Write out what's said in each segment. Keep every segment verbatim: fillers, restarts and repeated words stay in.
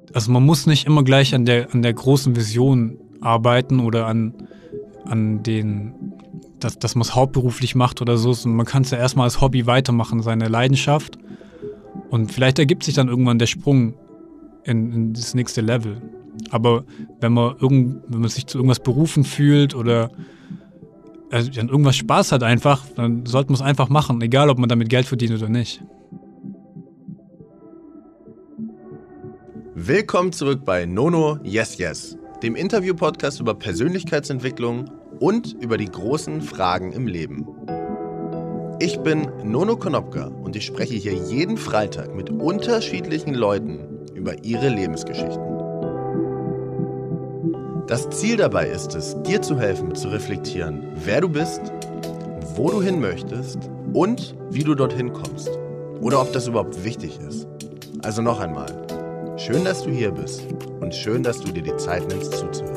also man muss nicht immer gleich an der, an der großen Vision arbeiten oder an, an den, dass, dass man es hauptberuflich macht oder so. Und man kann es ja erstmal als Hobby weitermachen, seine Leidenschaft. Und vielleicht ergibt sich dann irgendwann der Sprung in, in das nächste Level. Aber wenn man, irgend, wenn man sich zu irgendwas berufen fühlt oder also an irgendwas Spaß hat einfach, dann sollte man es einfach machen, egal ob man damit Geld verdient oder nicht. Willkommen zurück bei Nono Yes Yes, dem Interview-Podcast über Persönlichkeitsentwicklung und über die großen Fragen im Leben. Ich bin Nono Konopka und ich spreche hier jeden Freitag mit unterschiedlichen Leuten über ihre Lebensgeschichten. Das Ziel dabei ist es, dir zu helfen, zu reflektieren, wer du bist, wo du hin möchtest und wie du dorthin kommst. Oder ob das überhaupt wichtig ist. Also noch einmal, schön, dass du hier bist und schön, dass du dir die Zeit nimmst, zuzuhören.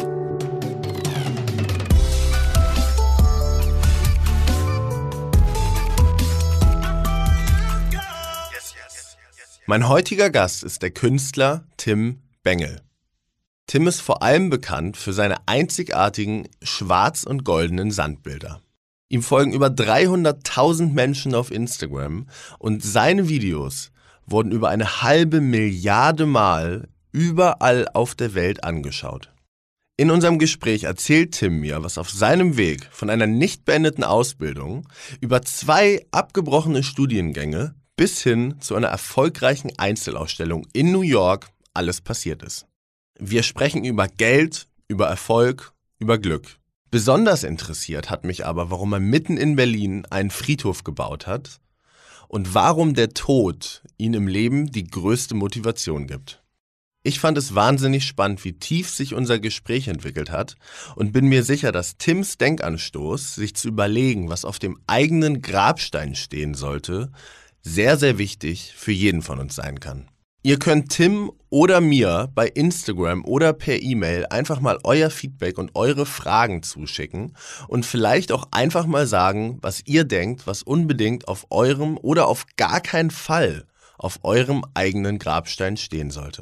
Mein heutiger Gast ist der Künstler Tim Bengel. Tim ist vor allem bekannt für seine einzigartigen schwarz- und goldenen Sandbilder. Ihm folgen über dreihunderttausend Menschen auf Instagram und seine Videos wurden über eine halbe Milliarde Mal überall auf der Welt angeschaut. In unserem Gespräch erzählt Tim mir, was auf seinem Weg von einer nicht beendeten Ausbildung über zwei abgebrochene Studiengänge bis hin zu einer erfolgreichen Einzelausstellung in New York alles passiert ist. Wir sprechen über Geld, über Erfolg, über Glück. Besonders interessiert hat mich aber, warum er mitten in Berlin einen Friedhof gebaut hat und warum der Tod ihm im Leben die größte Motivation gibt. Ich fand es wahnsinnig spannend, wie tief sich unser Gespräch entwickelt hat und bin mir sicher, dass Tims Denkanstoß, sich zu überlegen, was auf dem eigenen Grabstein stehen sollte, sehr, sehr wichtig für jeden von uns sein kann. Ihr könnt Tim oder mir bei Instagram oder per E-Mail einfach mal euer Feedback und eure Fragen zuschicken und vielleicht auch einfach mal sagen, was ihr denkt, was unbedingt auf eurem oder auf gar keinen Fall auf eurem eigenen Grabstein stehen sollte.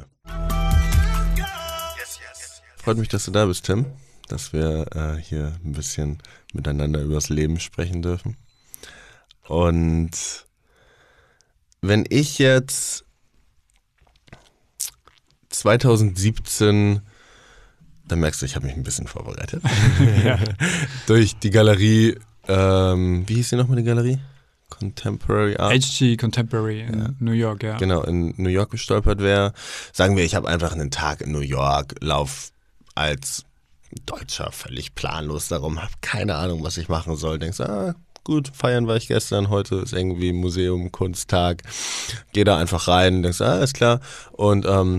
Freut mich, dass du da bist, Tim, dass wir äh, hier ein bisschen miteinander über das Leben sprechen dürfen. Und wenn ich jetzt zwanzig siebzehn, da merkst du, ich habe mich ein bisschen vorbereitet, ja. durch die Galerie, ähm, wie hieß die nochmal, die Galerie? Contemporary Art? H G Contemporary in ja. New York, ja. Genau, in New York gestolpert wäre. Sagen wir, ich habe einfach einen Tag in New York, lauf als Deutscher völlig planlos darum, habe keine Ahnung, was ich machen soll. Denkst, ah, gut, feiern war ich gestern, heute ist irgendwie Museum, Kunsttag. Geh da einfach rein, denkst, ah, ist klar. Und ähm,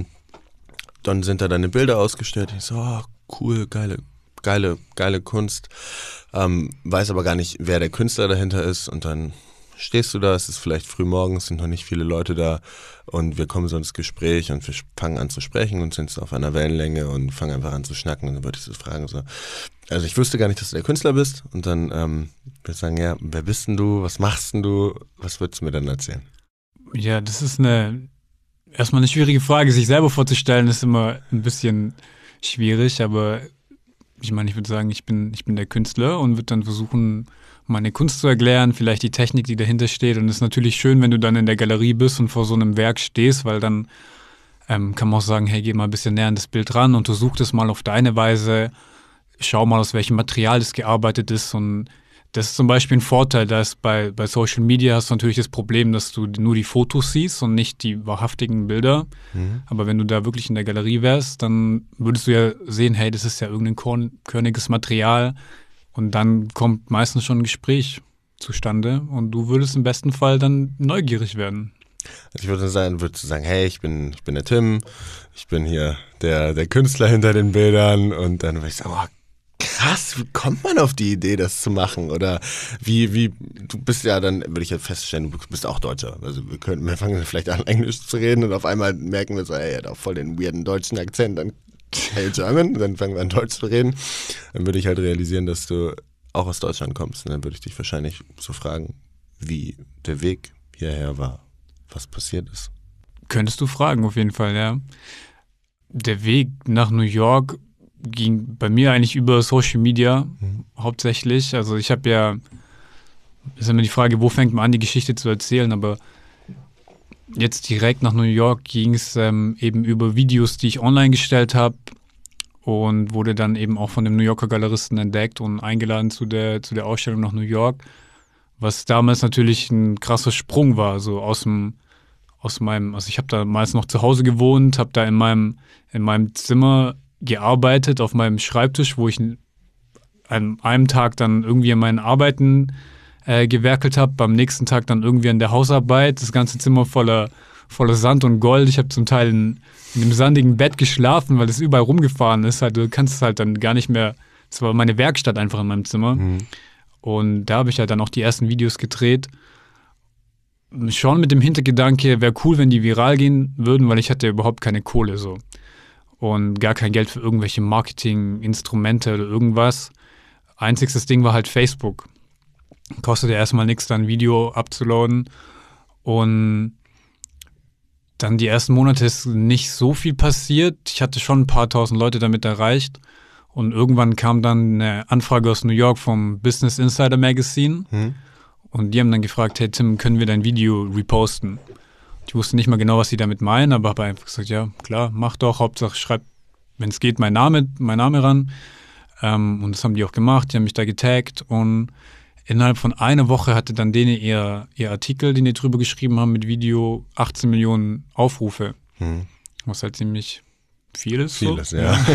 dann sind da deine Bilder ausgestellt. Ich so, oh, cool, geile, geile, geile Kunst. Ähm, weiß aber gar nicht, wer der Künstler dahinter ist. Und dann stehst du da, es ist vielleicht früh morgens, sind noch nicht viele Leute da. Und wir kommen so ins Gespräch und wir fangen an zu sprechen und sind so auf einer Wellenlänge und fangen einfach an zu schnacken. Und dann würde ich so fragen, so, also ich wusste gar nicht, dass du der Künstler bist. Und dann ähm, würde ich sagen, ja, wer bist denn du? Was machst denn du? Was würdest du mir dann erzählen? Ja, das ist eine erstmal eine schwierige Frage. Sich selber vorzustellen, ist immer ein bisschen schwierig. Aber ich meine, ich würde sagen, ich bin, ich bin der Künstler und würde dann versuchen, meine Kunst zu erklären, vielleicht die Technik, die dahinter steht. Und es ist natürlich schön, wenn du dann in der Galerie bist und vor so einem Werk stehst, weil dann ähm, kann man auch sagen, hey, geh mal ein bisschen näher an das Bild ran, untersuch das mal auf deine Weise, schau mal, aus welchem Material das gearbeitet ist. Und das ist zum Beispiel ein Vorteil, dass bei, bei Social Media hast du natürlich das Problem, dass du nur die Fotos siehst und nicht die wahrhaftigen Bilder. Mhm. Aber wenn du da wirklich in der Galerie wärst, dann würdest du ja sehen, hey, das ist ja irgendein korn- körniges Material. Und dann kommt meistens schon ein Gespräch zustande und du würdest im besten Fall dann neugierig werden. Also ich würde sagen, würdest du sagen, hey, ich bin, ich bin der Tim, ich bin hier der, der Künstler hinter den Bildern und dann würde ich sagen, oh, krass, wie kommt man auf die Idee, das zu machen? Oder wie, wie, du bist ja dann, würde ich ja feststellen, du bist auch Deutscher. Also wir können, wir fangen vielleicht an, Englisch zu reden und auf einmal merken wir so, ey, er hat auch voll den weirden deutschen Akzent, dann hey German, dann fangen wir an Deutsch zu reden. Dann würde ich halt realisieren, dass du auch aus Deutschland kommst. Und dann würde ich dich wahrscheinlich so fragen, wie der Weg hierher war, was passiert ist. Könntest du fragen, auf jeden Fall, ja. der Weg nach New York ging bei mir eigentlich über Social Media Mhm. hauptsächlich. Also ich habe ja, ist immer die Frage, wo fängt man an, die Geschichte zu erzählen, aber jetzt direkt nach New York ging es ähm, eben über Videos, die ich online gestellt habe und wurde dann eben auch von dem New Yorker Galeristen entdeckt und eingeladen zu der, zu der Ausstellung nach New York, was damals natürlich ein krasser Sprung war, so aus dem, aus meinem, also ich habe da meist noch zu Hause gewohnt, habe da in meinem, in meinem Zimmer gearbeitet, auf meinem Schreibtisch, wo ich an einem Tag dann irgendwie an meinen Arbeiten äh, gewerkelt habe, beim nächsten Tag dann irgendwie an der Hausarbeit, das ganze Zimmer voller, voller Sand und Gold. Ich habe zum Teil in, in einem sandigen Bett geschlafen, weil es überall rumgefahren ist. Halt, du kannst es halt dann gar nicht mehr, es war meine Werkstatt einfach in meinem Zimmer. Mhm. Und da habe ich halt dann auch die ersten Videos gedreht. Schon mit dem Hintergedanke, wäre cool, wenn die viral gehen würden, weil ich hatte überhaupt keine Kohle so. Und gar kein Geld für irgendwelche Marketinginstrumente oder irgendwas. Einziges Ding war halt Facebook. Kostet ja erstmal nichts, dann ein Video abzuladen. Und dann die ersten Monate ist nicht so viel passiert. Ich hatte schon ein paar tausend Leute damit erreicht. Und irgendwann kam dann eine Anfrage aus New York vom Business Insider Magazine. Mhm. Und die haben dann gefragt, hey Tim, können wir dein Video reposten? Ich wusste nicht mal genau, was sie damit meinen, aber habe einfach gesagt, ja klar, mach doch. Hauptsache schreib, wenn es geht, mein Name, mein Name ran. Ähm, und das haben die auch gemacht. Die haben mich da getaggt und innerhalb von einer Woche hatte dann denen ihr, ihr Artikel, den die drüber geschrieben haben, mit Video achtzehn Millionen Aufrufe. Mhm. Was halt ziemlich viel ist. Vieles, so. ja.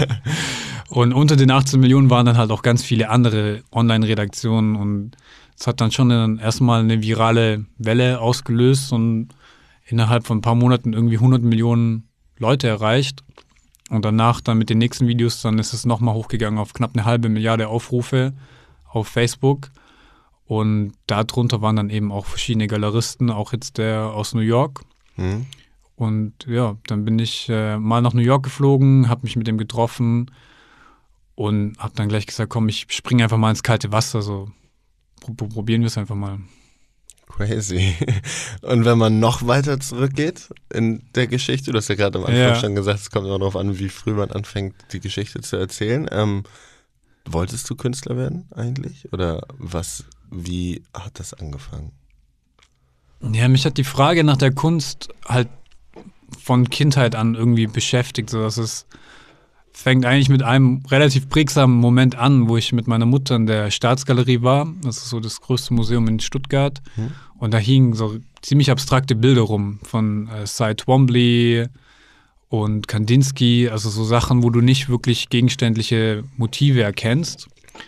Und unter den achtzehn Millionen waren dann halt auch ganz viele andere Online-Redaktionen und es hat dann schon dann erstmal eine virale Welle ausgelöst und innerhalb von ein paar Monaten irgendwie hundert Millionen Leute erreicht. Und danach dann mit den nächsten Videos, dann ist es nochmal hochgegangen auf knapp eine halbe Milliarde Aufrufe auf Facebook. Und darunter waren dann eben auch verschiedene Galeristen, auch jetzt der aus New York. Mhm. Und ja, dann bin ich äh, mal nach New York geflogen, habe mich mit dem getroffen und habe dann gleich gesagt, komm, ich springe einfach mal ins kalte Wasser, so Pro- probieren wir es einfach mal. Crazy. Und wenn man noch weiter zurückgeht in der Geschichte, du hast ja gerade am Anfang Ja. schon gesagt, es kommt immer darauf an, wie früh man anfängt, die Geschichte zu erzählen. Ähm, wolltest du Künstler werden eigentlich? Oder was, wie hat das angefangen? Ja, mich hat die Frage nach der Kunst halt von Kindheit an irgendwie beschäftigt, so dass es fängt eigentlich mit einem relativ prägsamen Moment an, wo ich mit meiner Mutter in der Staatsgalerie war. Das ist so das größte Museum in Stuttgart. Hm. Und da hingen so ziemlich abstrakte Bilder rum von äh, Cy Twombly und Kandinsky, also so Sachen, wo du nicht wirklich gegenständliche Motive erkennst.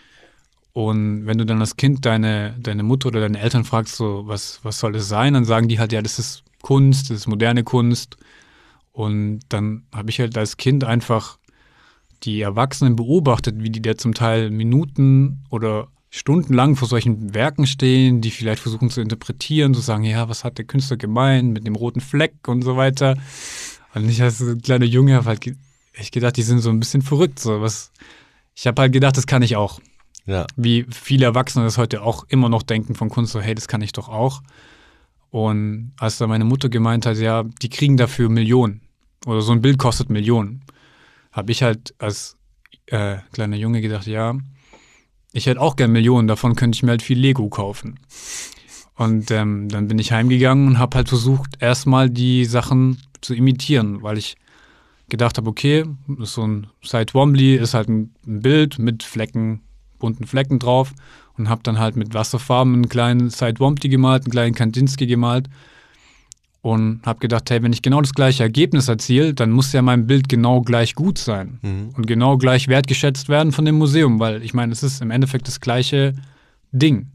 Und wenn du dann als Kind deine, deine Mutter oder deine Eltern fragst, so, was, was soll das sein, dann sagen die halt, ja, das ist Kunst, das ist moderne Kunst. Und dann habe ich halt als Kind einfach die Erwachsenen beobachtet, wie die da zum Teil Minuten oder stundenlang vor solchen Werken stehen, die vielleicht versuchen zu interpretieren, zu sagen, ja, was hat der Künstler gemeint mit dem roten Fleck und so weiter. Und ich als kleiner Junge habe halt ge- echt gedacht, die sind so ein bisschen verrückt. So. Was, ich habe halt gedacht, das kann ich auch. Ja. Wie viele Erwachsene das heute auch immer noch denken von Kunst, so hey, das kann ich doch auch. Und als da meine Mutter gemeint hat, ja, die kriegen dafür Millionen oder so ein Bild kostet Millionen, habe ich halt als äh, kleiner Junge gedacht, ja, ich hätte auch gern Millionen, davon könnte ich mir halt viel Lego kaufen. Und ähm, dann bin ich heimgegangen und habe halt versucht, erstmal die Sachen zu imitieren, weil ich gedacht habe, okay, das ist so ein Cy Twombly, ist halt ein, ein Bild mit Flecken, bunten Flecken drauf und habe dann halt mit Wasserfarben einen kleinen Cy Twombly gemalt, einen kleinen Kandinsky gemalt und habe gedacht, hey, wenn ich genau das gleiche Ergebnis erziele, dann muss ja mein Bild genau gleich gut sein Mhm. und genau gleich wertgeschätzt werden von dem Museum, weil ich meine, es ist im Endeffekt das gleiche Ding.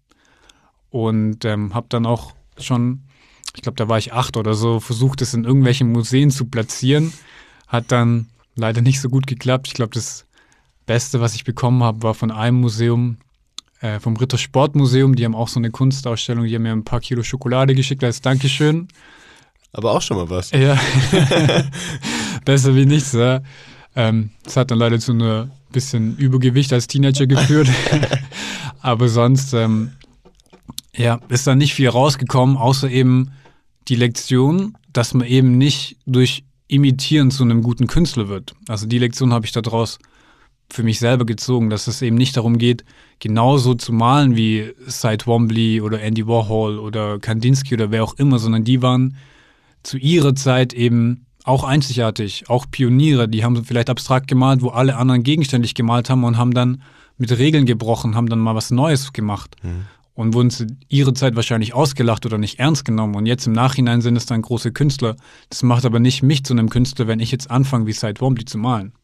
Und ähm, habe dann auch schon, ich glaube, da war ich acht oder so, versucht, es in irgendwelchen Museen zu platzieren. Hat dann leider nicht so gut geklappt. Ich glaube, das Beste, was ich bekommen habe, war von einem Museum, äh, vom Rittersportmuseum. Die haben auch so eine Kunstausstellung. Die haben mir ein paar Kilo Schokolade geschickt als Dankeschön. Aber auch schon mal was. Ja, besser wie nichts. Ja. Ähm, das hat dann leider zu einer bisschen Übergewicht als Teenager geführt. Aber sonst, ähm, ja, ist da nicht viel rausgekommen, außer eben die Lektion, dass man eben nicht durch Imitieren zu einem guten Künstler wird. Also die Lektion habe ich daraus für mich selber gezogen, dass es eben nicht darum geht, genauso zu malen wie Cy Twombly oder Andy Warhol oder Kandinsky oder wer auch immer, sondern die waren zu ihrer Zeit eben auch einzigartig, auch Pioniere. Die haben vielleicht abstrakt gemalt, wo alle anderen gegenständlich gemalt haben und haben dann mit Regeln gebrochen, haben dann mal was Neues gemacht. Mhm. Und wurden zu ihrer Zeit wahrscheinlich ausgelacht oder nicht ernst genommen. Und jetzt im Nachhinein sind es dann große Künstler. Das macht aber nicht mich zu einem Künstler, wenn ich jetzt anfange, wie Cy Twombly zu malen.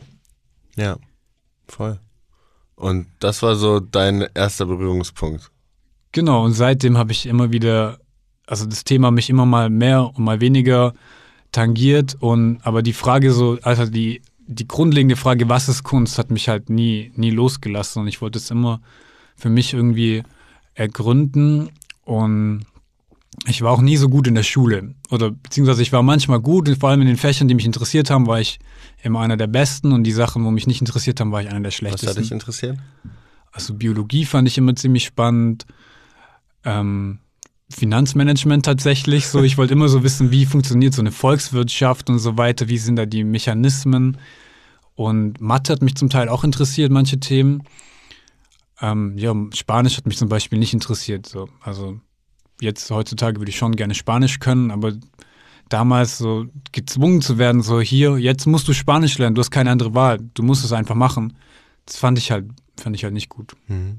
Ja, voll. Und das war so dein erster Berührungspunkt. Genau, und seitdem habe ich immer wieder, also das Thema mich immer mal mehr und mal weniger tangiert. Und aber die Frage so, also die, die grundlegende Frage, was ist Kunst, hat mich halt nie, nie losgelassen. Und ich wollte es immer für mich irgendwie ergründen. Und ich war auch nie so gut in der Schule. Oder beziehungsweise ich war manchmal gut, vor allem in den Fächern, die mich interessiert haben, war ich immer einer der Besten. Und die Sachen, wo mich nicht interessiert haben, war ich einer der Schlechtesten. Was hat dich interessiert? Also Biologie fand ich immer ziemlich spannend. Ähm, Finanzmanagement tatsächlich. So, ich wollte immer so wissen, wie funktioniert so eine Volkswirtschaft und so weiter. Wie sind da die Mechanismen? Und Mathe hat mich zum Teil auch interessiert, manche Themen. Ähm, ja, Spanisch hat mich zum Beispiel nicht interessiert. So. Also jetzt heutzutage würde ich schon gerne Spanisch können, aber damals so gezwungen zu werden, so hier, jetzt musst du Spanisch lernen, du hast keine andere Wahl, du musst es einfach machen. Das fand ich halt, fand ich halt nicht gut. Mhm.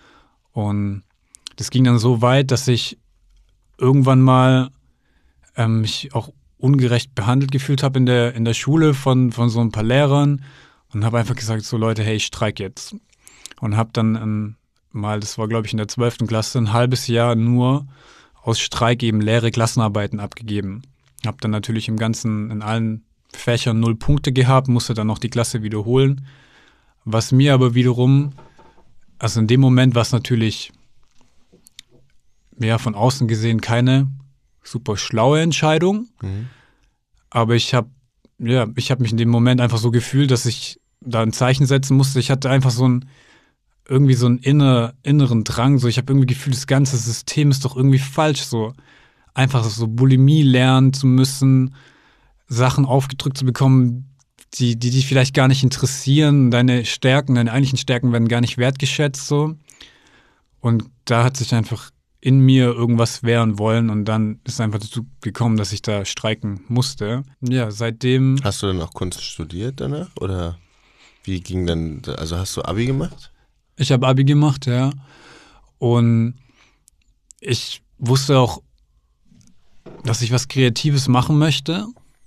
Und das ging dann so weit, dass ich irgendwann mal ähm, mich auch ungerecht behandelt gefühlt habe in der, in der Schule von, von so ein paar Lehrern und habe einfach gesagt, so Leute, hey, ich streik jetzt. Und habe dann ähm, mal, das war glaube ich in der zwölften Klasse, ein halbes Jahr nur aus Streik eben leere Klassenarbeiten abgegeben. Habe dann natürlich im Ganzen, in allen Fächern null Punkte gehabt, musste dann noch die Klasse wiederholen. Was mir aber wiederum, also in dem Moment war es natürlich ja, von außen gesehen keine super schlaue Entscheidung. Mhm. Aber ich habe ja, ich habe mich in dem Moment einfach so gefühlt, dass ich da ein Zeichen setzen musste. Ich hatte einfach so ein irgendwie so einen inner, inneren Drang. So, ich habe irgendwie gefühlt, das ganze System ist doch irgendwie falsch. So einfach so Bulimie lernen zu müssen, Sachen aufgedrückt zu bekommen, die, die dich vielleicht gar nicht interessieren. Deine Stärken, deine eigentlichen Stärken werden gar nicht wertgeschätzt. So. Und da hat sich einfach in mir irgendwas wehren wollen und dann ist einfach dazu gekommen, dass ich da streiken musste. Ja, seitdem... Hast du dann auch Kunst studiert danach oder wie ging dann, also hast du Abi gemacht? Ich habe Abi gemacht, ja. Und ich wusste auch, dass ich was Kreatives machen möchte,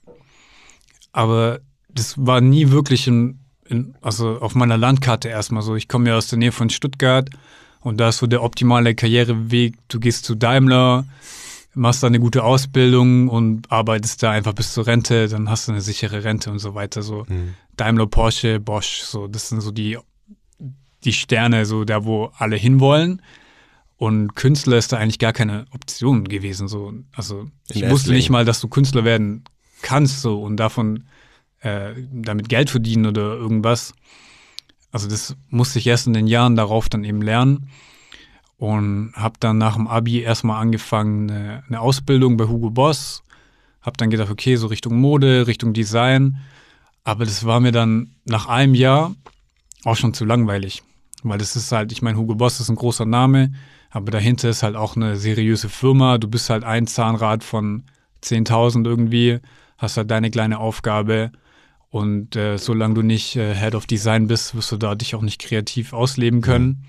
aber das war nie wirklich in, in, also auf meiner Landkarte erstmal so. Ich komme ja aus der Nähe von Stuttgart. Und da ist so der optimale Karriereweg. Du gehst zu Daimler, machst da eine gute Ausbildung und arbeitest da einfach bis zur Rente. Dann hast du eine sichere Rente und so weiter. So mhm. Daimler, Porsche, Bosch. So, das sind so die, die Sterne, so da, wo alle hinwollen. Und Künstler ist da eigentlich gar keine Option gewesen. So, also ich wusste nicht mal, dass du Künstler werden kannst so und davon äh, damit Geld verdienen oder irgendwas. Also das musste ich erst in den Jahren darauf dann eben lernen und habe dann nach dem Abi erstmal angefangen, eine, eine Ausbildung bei Hugo Boss. Habe dann gedacht, okay, so Richtung Mode, Richtung Design. Aber das war mir dann nach einem Jahr auch schon zu langweilig. Weil das ist halt, ich meine, Hugo Boss ist ein großer Name, aber dahinter ist halt auch eine seriöse Firma. Du bist halt ein Zahnrad von zehntausend irgendwie, hast halt deine kleine Aufgabe. Und äh, solange du nicht äh, Head of Design bist, wirst du da dich auch nicht kreativ ausleben können. Mhm.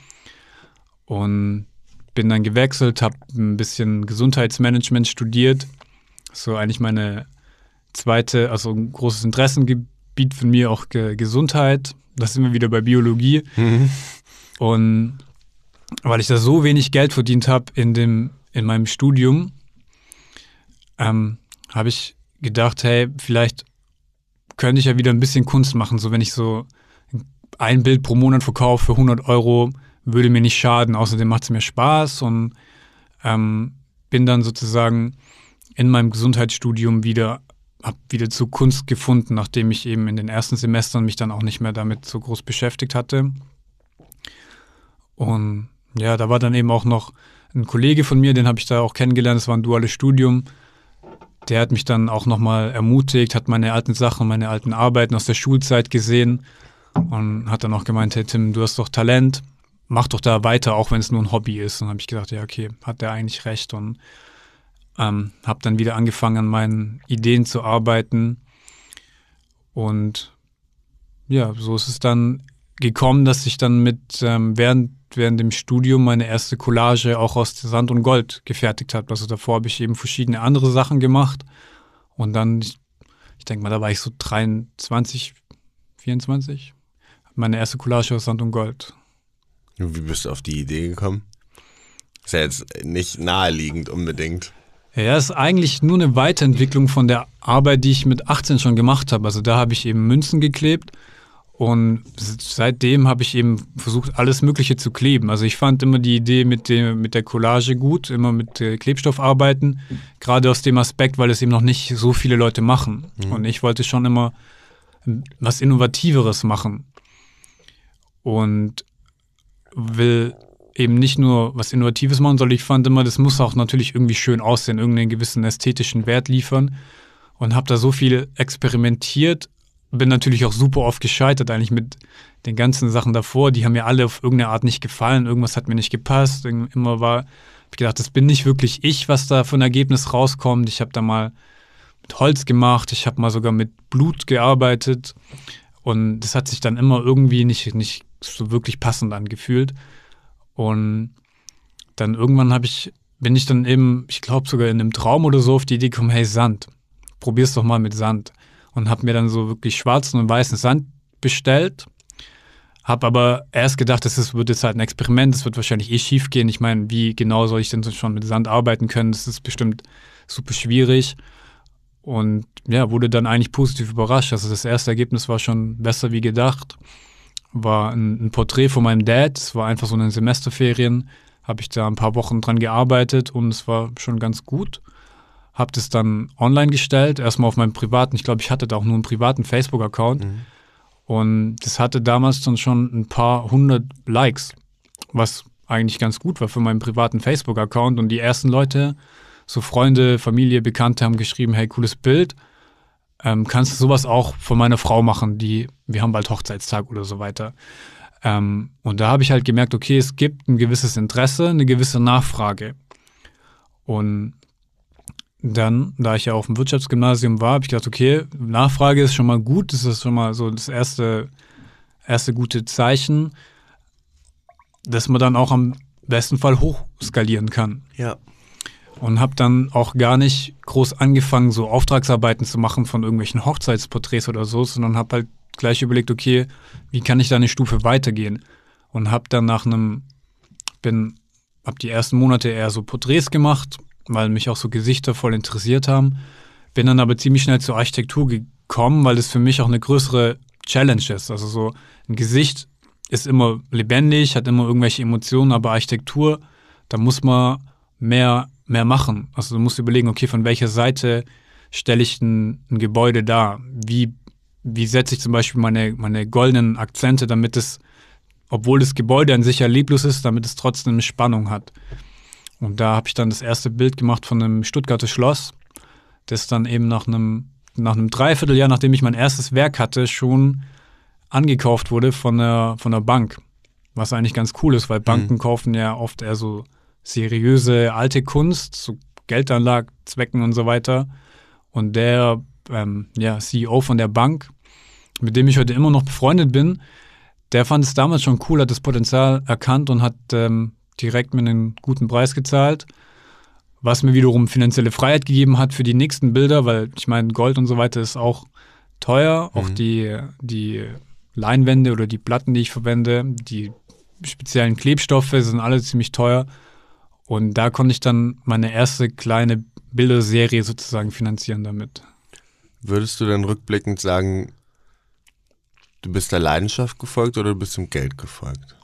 Und bin dann gewechselt, habe ein bisschen Gesundheitsmanagement studiert. So eigentlich meine zweite, also ein großes Interessengebiet von mir auch Ge- Gesundheit. Da sind wir wieder bei Biologie. Mhm. Und weil ich da so wenig Geld verdient habe in dem in meinem Studium, ähm, habe ich gedacht, hey, vielleicht könnte ich ja wieder ein bisschen Kunst machen. So wenn ich so ein Bild pro Monat verkaufe für hundert Euro, würde mir nicht schaden. Außerdem macht es mir Spaß und ähm, bin dann sozusagen in meinem Gesundheitsstudium wieder, habe wieder zu Kunst gefunden, nachdem ich eben in den ersten Semestern mich dann auch nicht mehr damit so groß beschäftigt hatte. Und ja, da war dann eben auch noch ein Kollege von mir, den habe ich da auch kennengelernt, das war ein duales Studium. der hat mich dann auch nochmal ermutigt, hat meine alten Sachen, meine alten Arbeiten aus der Schulzeit gesehen und hat dann auch gemeint, hey Tim, du hast doch Talent, mach doch da weiter, auch wenn es nur ein Hobby ist. Und dann habe ich gedacht, ja okay, hat der eigentlich recht und ähm, habe dann wieder angefangen, an meinen Ideen zu arbeiten und ja, so ist es dann gekommen, dass ich dann mit ähm, während, während dem Studium meine erste Collage auch aus Sand und Gold gefertigt habe. Also davor habe ich eben verschiedene andere Sachen gemacht und dann, ich, ich denke mal, da war ich so dreiundzwanzig, vierundzwanzig, meine erste Collage aus Sand und Gold. Wie bist du auf die Idee gekommen? Ist ja jetzt nicht naheliegend unbedingt. Ja, ist eigentlich nur eine Weiterentwicklung von der Arbeit, die ich mit achtzehn schon gemacht habe. Also da habe ich eben Münzen geklebt und seitdem habe ich eben versucht, alles Mögliche zu kleben. Also ich fand immer die Idee mit, dem, mit der Collage gut, immer mit äh, Klebstoff arbeiten, gerade aus dem Aspekt, weil es eben noch nicht so viele Leute machen. Mhm. Und ich wollte schon immer was Innovativeres machen und will eben nicht nur was Innovatives machen, sondern ich fand immer, das muss auch natürlich irgendwie schön aussehen, irgendeinen gewissen ästhetischen Wert liefern und habe da so viel experimentiert, bin natürlich auch super oft gescheitert eigentlich mit den ganzen Sachen davor, die haben mir alle auf irgendeine Art nicht gefallen, irgendwas hat mir nicht gepasst, immer war, hab ich gedacht, das bin nicht wirklich ich, was da für ein Ergebnis rauskommt. Ich habe da mal mit Holz gemacht, ich habe mal sogar mit Blut gearbeitet und das hat sich dann immer irgendwie nicht, nicht so wirklich passend angefühlt. Und dann irgendwann habe ich, bin ich dann eben, ich glaube sogar in einem Traum oder so auf die Idee gekommen, hey Sand, probier's doch mal mit Sand. Und habe mir dann so wirklich schwarzen und weißen Sand bestellt. Habe aber erst gedacht, das ist, wird jetzt halt ein Experiment, das wird wahrscheinlich eh schief gehen. Ich meine, wie genau soll ich denn schon mit Sand arbeiten können? Das ist bestimmt super schwierig. Und ja, wurde dann eigentlich positiv überrascht. Also das erste Ergebnis war schon besser wie gedacht. War ein, ein Porträt von meinem Dad. Es war einfach so eine Semesterferien. Habe ich da ein paar Wochen dran gearbeitet und es war schon ganz gut. Habe das dann online gestellt, erstmal auf meinem privaten, ich glaube, ich hatte da auch nur einen privaten Facebook-Account. Mhm. Und das hatte damals dann schon ein paar hundert Likes, was eigentlich ganz gut war für meinen privaten Facebook-Account. Und die ersten Leute, so Freunde, Familie, Bekannte haben geschrieben, hey, cooles Bild. Ähm, kannst du sowas auch von meiner Frau machen, die, wir haben bald Hochzeitstag oder so weiter. Ähm, und da habe ich halt gemerkt, okay, es gibt ein gewisses Interesse, eine gewisse Nachfrage. Und dann, da ich ja auf dem Wirtschaftsgymnasium war, habe ich gedacht, okay, Nachfrage ist schon mal gut, das ist schon mal so das erste, erste gute Zeichen, dass man dann auch am besten Fall hochskalieren kann. Ja. Und habe dann auch gar nicht groß angefangen, so Auftragsarbeiten zu machen von irgendwelchen Hochzeitsporträts oder so, sondern habe halt gleich überlegt, okay, wie kann ich da eine Stufe weitergehen? Und habe dann nach einem, bin, habe die ersten Monate eher so Porträts gemacht, weil mich auch so Gesichter voll interessiert haben. Bin dann aber ziemlich schnell zur Architektur gekommen, weil es für mich auch eine größere Challenge ist. Also so ein Gesicht ist immer lebendig, hat immer irgendwelche Emotionen, aber Architektur, da muss man mehr, mehr machen. Also du musst überlegen, okay, von welcher Seite stelle ich ein, ein Gebäude dar? Wie, wie setze ich zum Beispiel meine, meine goldenen Akzente, damit es, obwohl das Gebäude an sich ja leblos ist, damit es trotzdem eine Spannung hat. Und da habe ich dann das erste Bild gemacht von einem Stuttgarter Schloss, das dann eben nach einem, nach einem Dreivierteljahr, nachdem ich mein erstes Werk hatte, schon angekauft wurde von der, von der Bank. Was eigentlich ganz cool ist, weil Banken mhm. kaufen ja oft eher so seriöse alte Kunst, so Geldanlagzwecken und so weiter. Und der ähm, ja, C E O von der Bank, mit dem ich heute immer noch befreundet bin, der fand es damals schon cool, hat das Potenzial erkannt und hat ähm, direkt mir einen guten Preis gezahlt, was mir wiederum finanzielle Freiheit gegeben hat für die nächsten Bilder, weil ich meine, Gold und so weiter ist auch teuer, mhm. auch die, die Leinwände oder die Platten, die ich verwende, die speziellen Klebstoffe sind alle ziemlich teuer und da konnte ich dann meine erste kleine Bilderserie sozusagen finanzieren damit. Würdest du dann rückblickend sagen, du bist der Leidenschaft gefolgt oder du bist dem Geld gefolgt?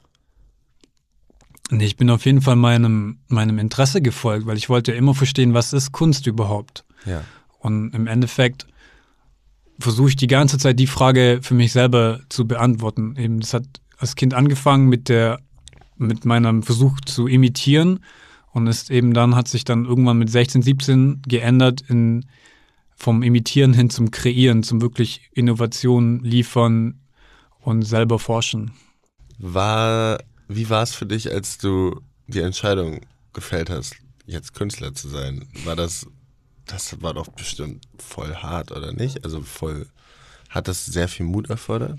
Nee, ich bin auf jeden Fall meinem, meinem Interesse gefolgt, weil ich wollte ja immer verstehen, was ist Kunst überhaupt? Ja. Und im Endeffekt versuche ich die ganze Zeit die Frage für mich selber zu beantworten. Eben, das hat als Kind angefangen mit der, mit meinem Versuch zu imitieren und ist eben dann, hat sich dann irgendwann mit sechzehn, siebzehn geändert in vom Imitieren hin zum Kreieren, zum wirklich Innovation liefern und selber forschen. War, wie war es für dich, als du die Entscheidung gefällt hast, jetzt Künstler zu sein? War das, das war doch bestimmt voll hart, oder nicht? Also voll, hat das sehr viel Mut erfordert?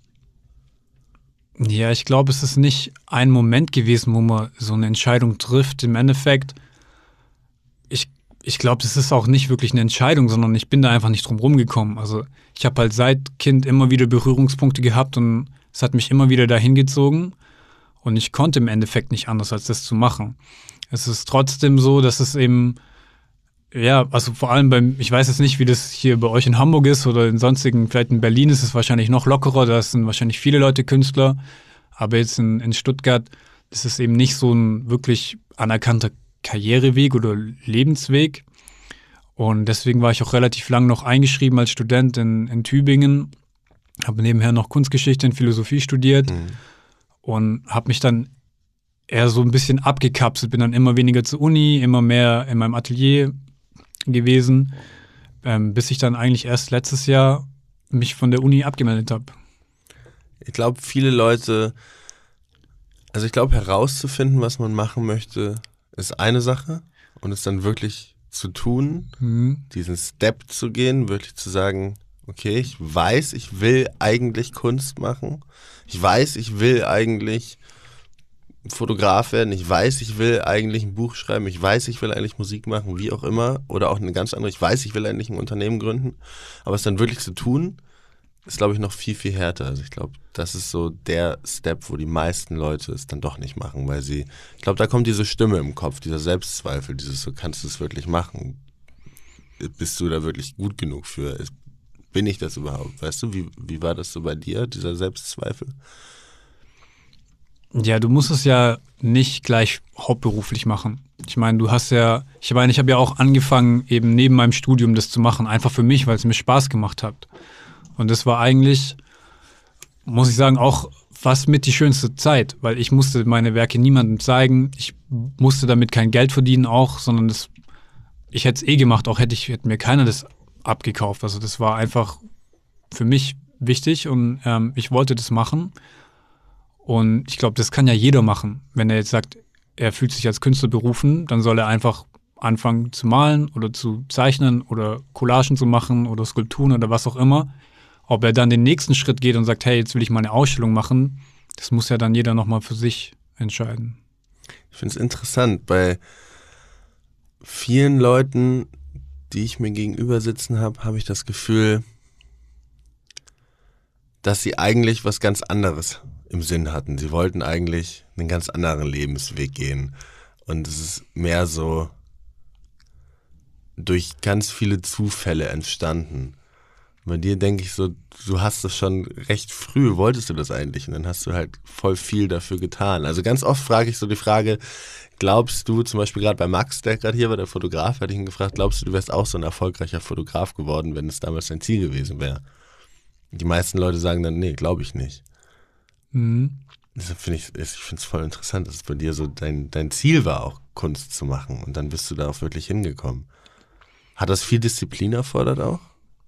Ja, ich glaube, es ist nicht ein Moment gewesen, wo man so eine Entscheidung trifft. Im Endeffekt, ich, ich glaube, das ist auch nicht wirklich eine Entscheidung, sondern ich bin da einfach nicht drum rumgekommen. Also ich habe halt seit Kind immer wieder Berührungspunkte gehabt und es hat mich immer wieder dahin gezogen und ich konnte im Endeffekt nicht anders, als das zu machen. Es ist trotzdem so, dass es eben, ja, also vor allem beim, ich weiß jetzt nicht, wie das hier bei euch in Hamburg ist oder in sonstigen, vielleicht in Berlin ist es wahrscheinlich noch lockerer, da sind wahrscheinlich viele Leute Künstler, aber jetzt in, in Stuttgart ist es eben nicht so ein wirklich anerkannter Karriereweg oder Lebensweg und deswegen war ich auch relativ lang noch eingeschrieben als Student in, in Tübingen, habe nebenher noch Kunstgeschichte und Philosophie studiert mhm. und habe mich dann eher so ein bisschen abgekapselt, bin dann immer weniger zur Uni, immer mehr in meinem Atelier gewesen, ähm, bis ich dann eigentlich erst letztes Jahr mich von der Uni abgemeldet habe. Ich glaube, viele Leute, also ich glaube, herauszufinden, was man machen möchte, ist eine Sache und es dann wirklich zu tun, mhm. diesen Step zu gehen, wirklich zu sagen, okay, ich weiß, ich will eigentlich Kunst machen, ich weiß, ich will eigentlich Fotograf werden, ich weiß, ich will eigentlich ein Buch schreiben, ich weiß, ich will eigentlich Musik machen, wie auch immer, oder auch eine ganz andere, ich weiß, ich will eigentlich ein Unternehmen gründen, aber es dann wirklich zu tun, ist, glaube ich, noch viel, viel härter. Also ich glaube, das ist so der Step, wo die meisten Leute es dann doch nicht machen, weil sie, ich glaube, da kommt diese Stimme im Kopf, dieser Selbstzweifel, dieses so, kannst du es wirklich machen? Bist du da wirklich gut genug für? Bin ich das überhaupt? Weißt du, wie, wie war das so bei dir, dieser Selbstzweifel? Ja, du musst es ja nicht gleich hauptberuflich machen. Ich meine, du hast ja, ich meine, ich habe ja auch angefangen, eben neben meinem Studium das zu machen, einfach für mich, weil es mir Spaß gemacht hat. Und das war eigentlich, muss ich sagen, auch fast mit die schönste Zeit, weil ich musste meine Werke niemandem zeigen. Ich musste damit kein Geld verdienen auch, sondern das, ich hätte es eh gemacht, auch hätte ich hätte mir keiner das abgekauft. Also das war einfach für mich wichtig und ähm, ich wollte das machen. Und ich glaube, das kann ja jeder machen. Wenn er jetzt sagt, er fühlt sich als Künstler berufen, dann soll er einfach anfangen zu malen oder zu zeichnen oder Collagen zu machen oder Skulpturen oder was auch immer. Ob er dann den nächsten Schritt geht und sagt, hey, jetzt will ich mal eine Ausstellung machen, das muss ja dann jeder nochmal für sich entscheiden. Ich finde es interessant, bei vielen Leuten, die ich mir gegenüber sitzen habe, habe ich das Gefühl, dass sie eigentlich was ganz anderes im Sinn hatten. Sie wollten eigentlich einen ganz anderen Lebensweg gehen. Und es ist mehr so durch ganz viele Zufälle entstanden. Bei dir denke ich so, du hast das schon recht früh, wolltest du das eigentlich? Und dann hast du halt voll viel dafür getan. Also ganz oft frage ich so die Frage, glaubst du, zum Beispiel gerade bei Max, der gerade hier war, der Fotograf, hatte ich ihn gefragt, glaubst du, du wärst auch so ein erfolgreicher Fotograf geworden, wenn es damals dein Ziel gewesen wäre? Die meisten Leute sagen dann, nee, glaube ich nicht. Mhm. Deshalb finde ich, ich finde es voll interessant, dass es bei dir so dein, dein Ziel war, auch Kunst zu machen. Und dann bist du da auch wirklich hingekommen. Hat das viel Disziplin erfordert auch?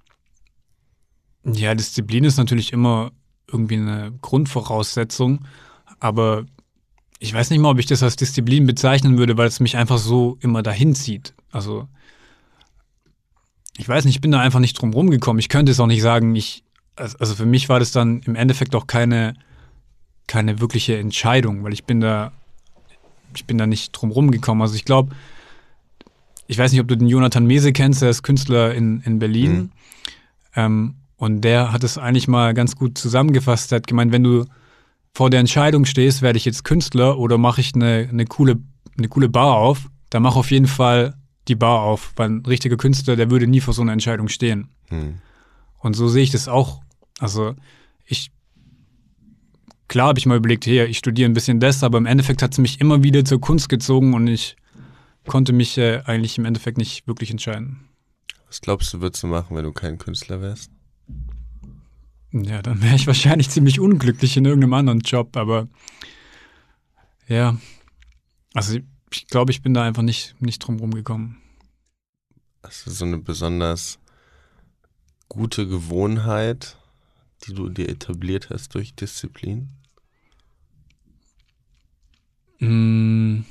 Ja, Disziplin ist natürlich immer irgendwie eine Grundvoraussetzung. Aber ich weiß nicht mal, ob ich das als Disziplin bezeichnen würde, weil es mich einfach so immer dahin zieht. Also ich weiß nicht, ich bin da einfach nicht drum rumgekommen. Ich könnte es auch nicht sagen, ich, also für mich war das dann im Endeffekt auch keine keine wirkliche Entscheidung, weil ich bin da, ich bin da nicht drum rumgekommen. Also ich glaube, ich weiß nicht, ob du den Jonathan Mese kennst, der ist Künstler in, in Berlin. Mhm. Ähm, und der hat es eigentlich mal ganz gut zusammengefasst. Er hat gemeint, wenn du vor der Entscheidung stehst, werde ich jetzt Künstler oder mache ich eine, eine, coole, eine coole Bar auf, dann mach auf jeden Fall die Bar auf, weil ein richtiger Künstler, der würde nie vor so einer Entscheidung stehen. Mhm. Und so sehe ich das auch. Also ich Klar habe ich mal überlegt, hey, ich studiere ein bisschen das, aber im Endeffekt hat es mich immer wieder zur Kunst gezogen und ich konnte mich äh, eigentlich im Endeffekt nicht wirklich entscheiden. Was glaubst du, würdest du machen, wenn du kein Künstler wärst? Ja, dann wäre ich wahrscheinlich ziemlich unglücklich in irgendeinem anderen Job, aber ja, also ich glaube, ich bin da einfach nicht, nicht drum rumgekommen. Hast du so eine besonders gute Gewohnheit, die du dir etabliert hast durch Disziplin? Mm.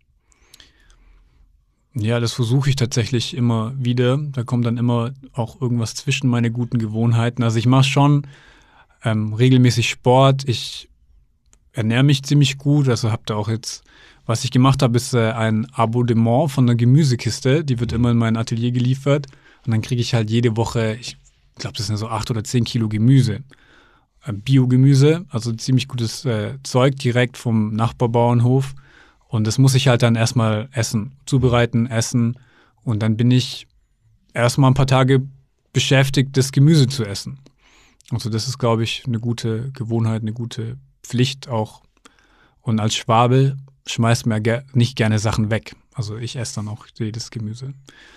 Ja, das versuche ich tatsächlich immer wieder. Da kommt dann immer auch irgendwas zwischen meine guten Gewohnheiten. Also ich mache schon ähm, regelmäßig Sport. Ich ernähre mich ziemlich gut. Also habe da auch jetzt, was ich gemacht habe, ist äh, ein Abonnement von einer Gemüsekiste. Die wird immer in mein Atelier geliefert. Und dann kriege ich halt jede Woche, ich glaube, das sind so acht oder zehn Kilo Gemüse. Äh, Biogemüse, also ziemlich gutes äh, Zeug direkt vom Nachbarbauernhof. Und das muss ich halt dann erstmal essen, zubereiten, essen. Und dann bin ich erstmal ein paar Tage beschäftigt, das Gemüse zu essen. Also das ist, glaube ich, eine gute Gewohnheit, eine gute Pflicht auch. Und als Schwabe schmeißt man ger- nicht gerne Sachen weg. Also ich esse dann auch jedes Gemüse.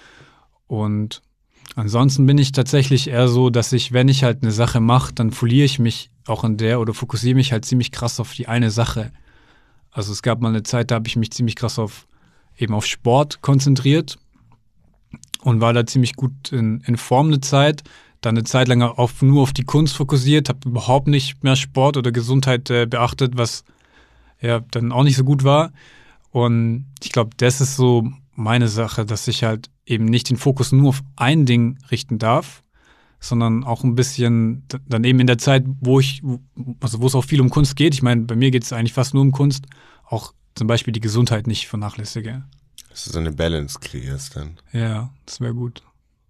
Und ansonsten bin ich tatsächlich eher so, dass ich, wenn ich halt eine Sache mache, dann verliere ich mich auch in der oder fokussiere mich halt ziemlich krass auf die eine Sache. Also es gab mal eine Zeit, da habe ich mich ziemlich krass auf eben auf Sport konzentriert und war da ziemlich gut in, in Form eine Zeit. Dann eine Zeit lang auf, nur auf die Kunst fokussiert, habe überhaupt nicht mehr Sport oder Gesundheit äh, beachtet, was ja dann auch nicht so gut war. Und ich glaube, das ist so meine Sache, dass ich halt eben nicht den Fokus nur auf ein Ding richten darf, sondern auch ein bisschen dann eben in der Zeit, wo ich, also wo es auch viel um Kunst geht. Ich meine, bei mir geht es eigentlich fast nur um Kunst, auch zum Beispiel die Gesundheit nicht vernachlässige. Dass du so eine Balance kreierst dann. Ja, das wäre gut.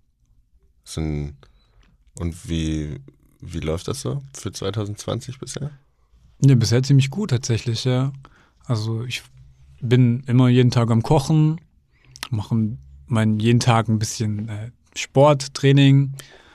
So ein, und wie, wie läuft das so für zwanzig zwanzig bisher? Ja, bisher ziemlich gut tatsächlich, ja. Also ich bin immer jeden Tag am Kochen, mache mein jeden Tag ein bisschen äh, Sport, Training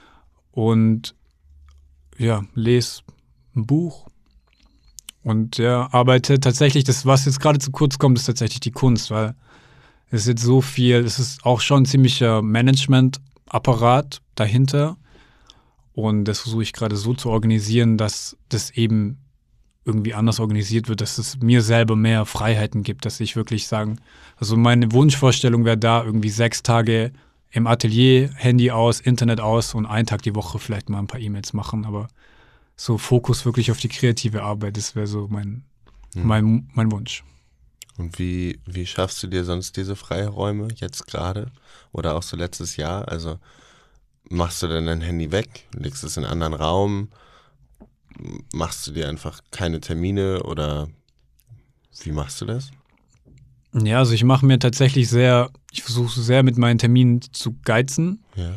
und ja, lese ein Buch und ja, arbeite tatsächlich, das, was jetzt gerade zu kurz kommt, ist tatsächlich die Kunst, weil es ist jetzt so viel, es ist auch schon ein ziemlicher Management-Apparat dahinter und das versuche ich gerade so zu organisieren, dass das eben irgendwie anders organisiert wird, dass es mir selber mehr Freiheiten gibt, dass ich wirklich sagen, also meine Wunschvorstellung wäre da irgendwie sechs Tage im Atelier, Handy aus, Internet aus und einen Tag die Woche vielleicht mal ein paar E-Mails machen, aber so Fokus wirklich auf die kreative Arbeit, das wäre so mein, hm. mein, mein Wunsch. Und wie, wie schaffst du dir sonst diese Freiräume jetzt gerade oder auch so letztes Jahr? Also machst du denn dein Handy weg, legst es in einen anderen Raum, machst du dir einfach keine Termine oder wie machst du das? Ja, also ich mache mir tatsächlich sehr, ich versuche sehr mit meinen Terminen zu geizen. Ja.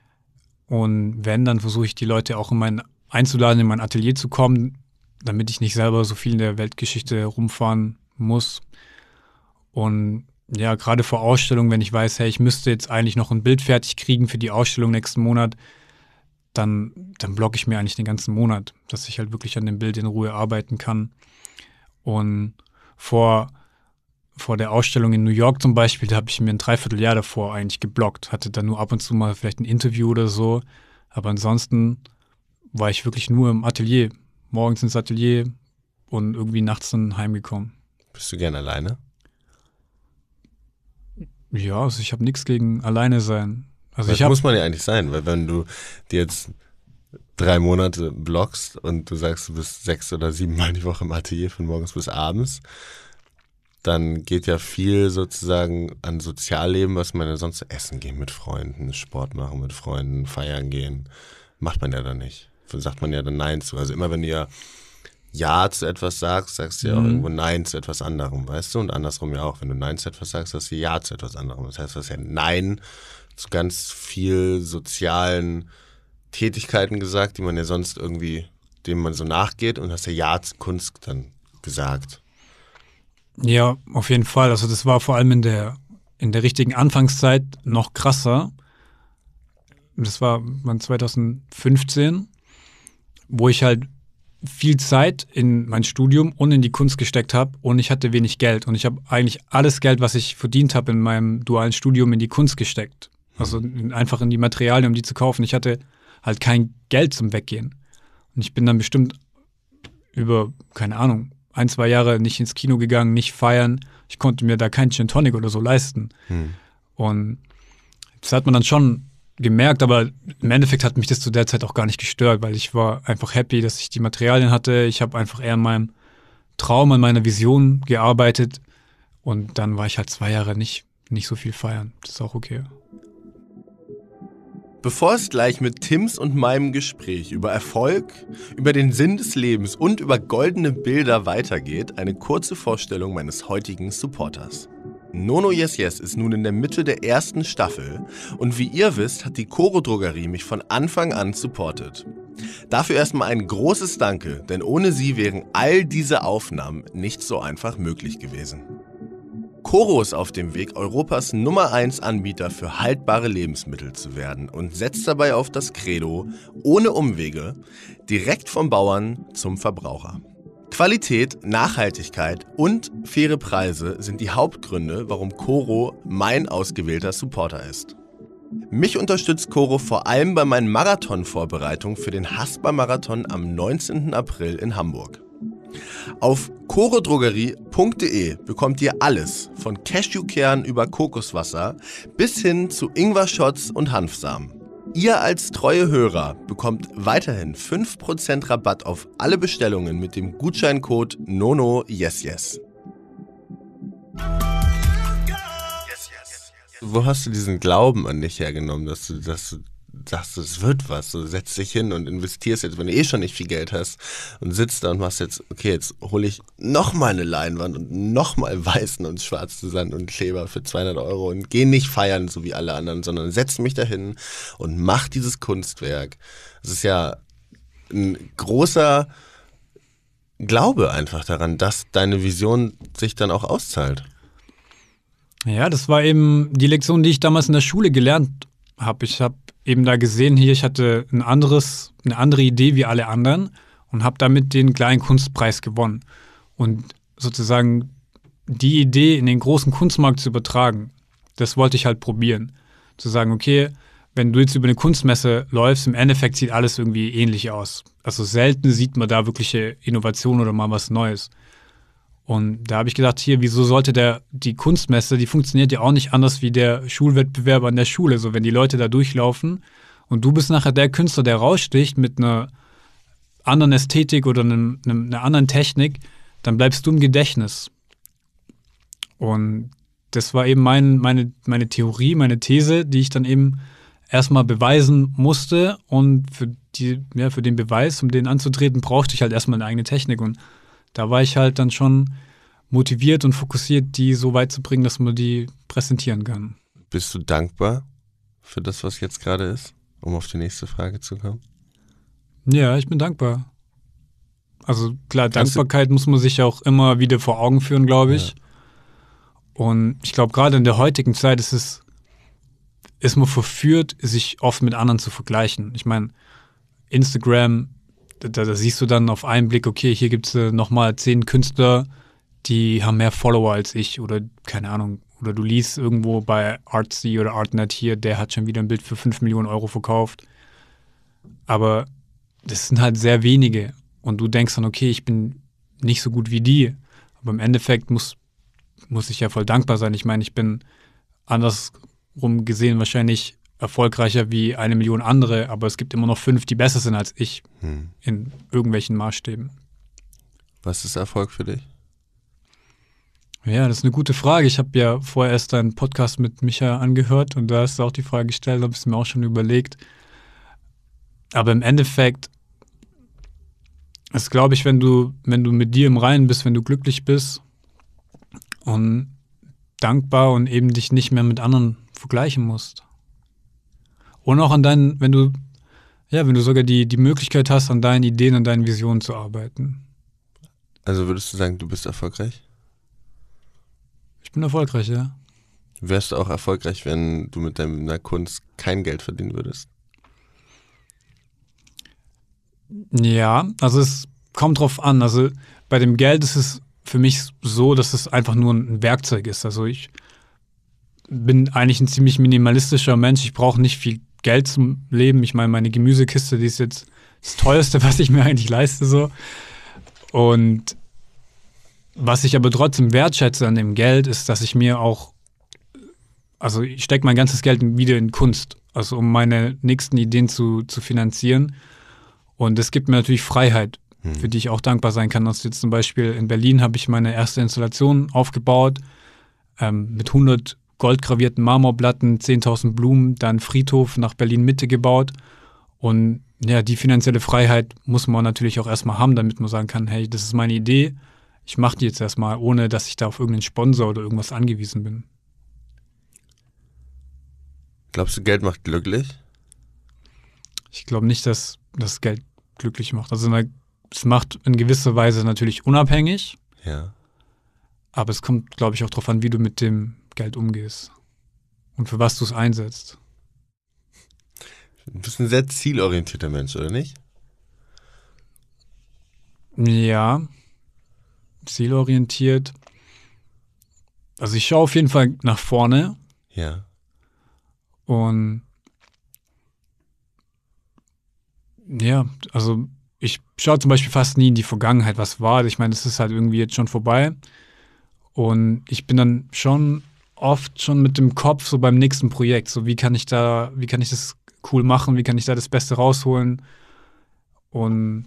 Und wenn, dann versuche ich die Leute auch in mein, einzuladen, in mein Atelier zu kommen, damit ich nicht selber so viel in der Weltgeschichte rumfahren muss. Und ja, gerade vor Ausstellungen, wenn ich weiß, hey, ich müsste jetzt eigentlich noch ein Bild fertig kriegen für die Ausstellung nächsten Monat, dann, dann blocke ich mir eigentlich den ganzen Monat, dass ich halt wirklich an dem Bild in Ruhe arbeiten kann. Und vor, vor der Ausstellung in New York zum Beispiel, da habe ich mir ein Dreivierteljahr davor eigentlich geblockt, hatte dann nur ab und zu mal vielleicht ein Interview oder so, aber ansonsten war ich wirklich nur im Atelier, morgens ins Atelier und irgendwie nachts dann heimgekommen. Bist du gern alleine? Ja, also ich habe nichts gegen alleine sein. Also das ich hab, muss man ja eigentlich sein, weil wenn du dir jetzt drei Monate blockst und du sagst, du bist sechs oder sieben Mal die Woche im Atelier von morgens bis abends, dann geht ja viel sozusagen an Sozialleben, was man ja sonst so essen gehen mit Freunden, Sport machen mit Freunden, feiern gehen, macht man ja dann nicht. Dann sagt man ja dann Nein zu. Also immer wenn du ja Ja zu etwas sagst, sagst du ja auch Mhm. irgendwo Nein zu etwas anderem, weißt du? Und andersrum ja auch. Wenn du Nein zu etwas sagst, sagst du Ja zu etwas anderem. Das heißt, du hast ja Nein zu ganz viel sozialen Tätigkeiten gesagt, die man ja sonst irgendwie, denen man so nachgeht, und hast ja Ja zu Kunst dann gesagt. Ja, auf jeden Fall. Also das war vor allem in der, in der richtigen Anfangszeit noch krasser. Das war zwanzig fünfzehn, wo ich halt viel Zeit in mein Studium und in die Kunst gesteckt habe und ich hatte wenig Geld. Und ich habe eigentlich alles Geld, was ich verdient habe in meinem dualen Studium, in die Kunst gesteckt. Also in, einfach in die Materialien, um die zu kaufen. Ich hatte halt kein Geld zum Weggehen. Und ich bin dann bestimmt über, keine Ahnung, ein, zwei Jahre nicht ins Kino gegangen, nicht feiern. Ich konnte mir da kein Gin Tonic oder so leisten. Hm. Und das hat man dann schon gemerkt, aber im Endeffekt hat mich das zu der Zeit auch gar nicht gestört, weil ich war einfach happy, dass ich die Materialien hatte. Ich habe einfach eher an meinem Traum, an meiner Vision gearbeitet und dann war ich halt zwei Jahre nicht, nicht so viel feiern. Das ist auch okay. Bevor es gleich mit Tims und meinem Gespräch über Erfolg, über den Sinn des Lebens und über goldene Bilder weitergeht, eine kurze Vorstellung meines heutigen Supporters. Nono Yes Yes ist nun in der Mitte der ersten Staffel und wie ihr wisst, hat die Coro Drogerie mich von Anfang an supportet. Dafür erstmal ein großes Danke, denn ohne sie wären all diese Aufnahmen nicht so einfach möglich gewesen. Coro ist auf dem Weg, Europas Nummer eins Anbieter für haltbare Lebensmittel zu werden und setzt dabei auf das Credo, ohne Umwege, direkt vom Bauern zum Verbraucher. Qualität, Nachhaltigkeit und faire Preise sind die Hauptgründe, warum Coro mein ausgewählter Supporter ist. Mich unterstützt Coro vor allem bei meinen Marathon-Vorbereitungen für den Haspa-Marathon am neunzehnten April in Hamburg. Auf corodrogerie punkt de bekommt ihr alles, von Cashewkernen über Kokoswasser bis hin zu Ingwer-Shots und Hanfsamen. Ihr als treue Hörer bekommt weiterhin fünf Prozent Rabatt auf alle Bestellungen mit dem Gutscheincode NONOYESYES. Wo hast du diesen Glauben an dich hergenommen, dass du, dass du sagst, es wird was, du setzt dich hin und investierst jetzt, wenn du eh schon nicht viel Geld hast und sitzt da und machst jetzt, okay, jetzt hole ich nochmal eine Leinwand und nochmal weißen und schwarzen Sand und Kleber für zweihundert Euro und gehe nicht feiern, so wie alle anderen, sondern setz mich dahin und mach dieses Kunstwerk. Das ist ja ein großer Glaube einfach daran, dass deine Vision sich dann auch auszahlt. Ja, das war eben die Lektion, die ich damals in der Schule gelernt habe. Ich habe eben da gesehen, hier, ich hatte ein anderes, eine andere Idee wie alle anderen und habe damit den kleinen Kunstpreis gewonnen. Und sozusagen die Idee in den großen Kunstmarkt zu übertragen, das wollte ich halt probieren. Zu sagen, okay, wenn du jetzt über eine Kunstmesse läufst, im Endeffekt sieht alles irgendwie ähnlich aus. Also selten sieht man da wirkliche Innovation oder mal was Neues. Und da habe ich gedacht, hier, wieso sollte der die Kunstmesse, die funktioniert ja auch nicht anders wie der Schulwettbewerb an der Schule. So, wenn die Leute da durchlaufen und du bist nachher der Künstler, der raussticht mit einer anderen Ästhetik oder einem, einem, einer anderen Technik, dann bleibst du im Gedächtnis. Und das war eben mein, meine, meine Theorie, meine These, die ich dann eben erstmal beweisen musste. Und für, die, ja, für den Beweis, um den anzutreten, brauchte ich halt erstmal eine eigene Technik. Und da war ich halt dann schon motiviert und fokussiert, die so weit zu bringen, dass man die präsentieren kann. Bist du dankbar für das, was jetzt gerade ist, um auf die nächste Frage zu kommen? Ja, ich bin dankbar. Also klar, Kannst Dankbarkeit muss man sich auch immer wieder vor Augen führen, glaube ich. Ja. Und ich glaube, gerade in der heutigen Zeit ist es, ist man verführt, sich oft mit anderen zu vergleichen. Ich meine, Instagram, Da, da siehst du dann auf einen Blick, okay, hier gibt es äh, nochmal zehn Künstler, die haben mehr Follower als ich oder keine Ahnung. Oder du liest irgendwo bei Artsy oder Artnet hier, der hat schon wieder ein Bild für fünf Millionen Euro verkauft. Aber das sind halt sehr wenige. Und du denkst dann, okay, ich bin nicht so gut wie die. Aber im Endeffekt muss, muss ich ja voll dankbar sein. Ich meine, ich bin andersrum gesehen wahrscheinlich erfolgreicher wie eine Million andere, aber es gibt immer noch fünf, die besser sind als ich hm. in irgendwelchen Maßstäben. Was ist Erfolg für dich? Ja, das ist eine gute Frage. Ich habe ja vorher erst einen Podcast mit Micha angehört und da hast du auch die Frage gestellt, habe ich es mir auch schon überlegt. Aber im Endeffekt ist, glaube ich, wenn du, wenn du mit dir im Reinen bist, wenn du glücklich bist und dankbar und eben dich nicht mehr mit anderen vergleichen musst. Und auch an deinen, wenn du, ja, wenn du sogar die, die Möglichkeit hast, an deinen Ideen, an deinen Visionen zu arbeiten. Also würdest du sagen, du bist erfolgreich? Ich bin erfolgreich, ja. Wärst du auch erfolgreich, wenn du mit deiner Kunst kein Geld verdienen würdest? Ja, also es kommt drauf an. Also bei dem Geld ist es für mich so, dass es einfach nur ein Werkzeug ist. Also ich bin eigentlich ein ziemlich minimalistischer Mensch. Ich brauche nicht viel Geld zum Leben. Ich meine, meine Gemüsekiste, die ist jetzt das Teuerste, was ich mir eigentlich leiste. So. Und was ich aber trotzdem wertschätze an dem Geld, ist, dass ich mir auch, also ich stecke mein ganzes Geld wieder in Kunst. also um meine nächsten Ideen zu, zu finanzieren. Und es gibt mir natürlich Freiheit, hm. für die ich auch dankbar sein kann. Also jetzt zum Beispiel in Berlin habe ich meine erste Installation aufgebaut, ähm, mit hundert goldgravierten Marmorplatten, zehntausend Blumen, dann Friedhof nach Berlin-Mitte gebaut. Und ja, die finanzielle Freiheit muss man natürlich auch erstmal haben, damit man sagen kann, hey, das ist meine Idee, ich mache die jetzt erstmal, ohne dass ich da auf irgendeinen Sponsor oder irgendwas angewiesen bin. Glaubst du, Geld macht glücklich? Ich glaube nicht, dass das Geld glücklich macht. Also es macht in gewisser Weise natürlich unabhängig. Ja. Aber es kommt, glaube ich, auch darauf an, wie du mit dem Geld umgehst und für was du es einsetzt. Du bist ein sehr zielorientierter Mensch, oder nicht? Ja, zielorientiert. Also ich schaue auf jeden Fall nach vorne. Ja. Und ja, also ich schaue zum Beispiel fast nie in die Vergangenheit, was war. Ich meine, das ist halt irgendwie jetzt schon vorbei. Und ich bin dann schon oft schon mit dem Kopf so beim nächsten Projekt. So, wie kann ich da, wie kann ich das cool machen, wie kann ich da das Beste rausholen? Und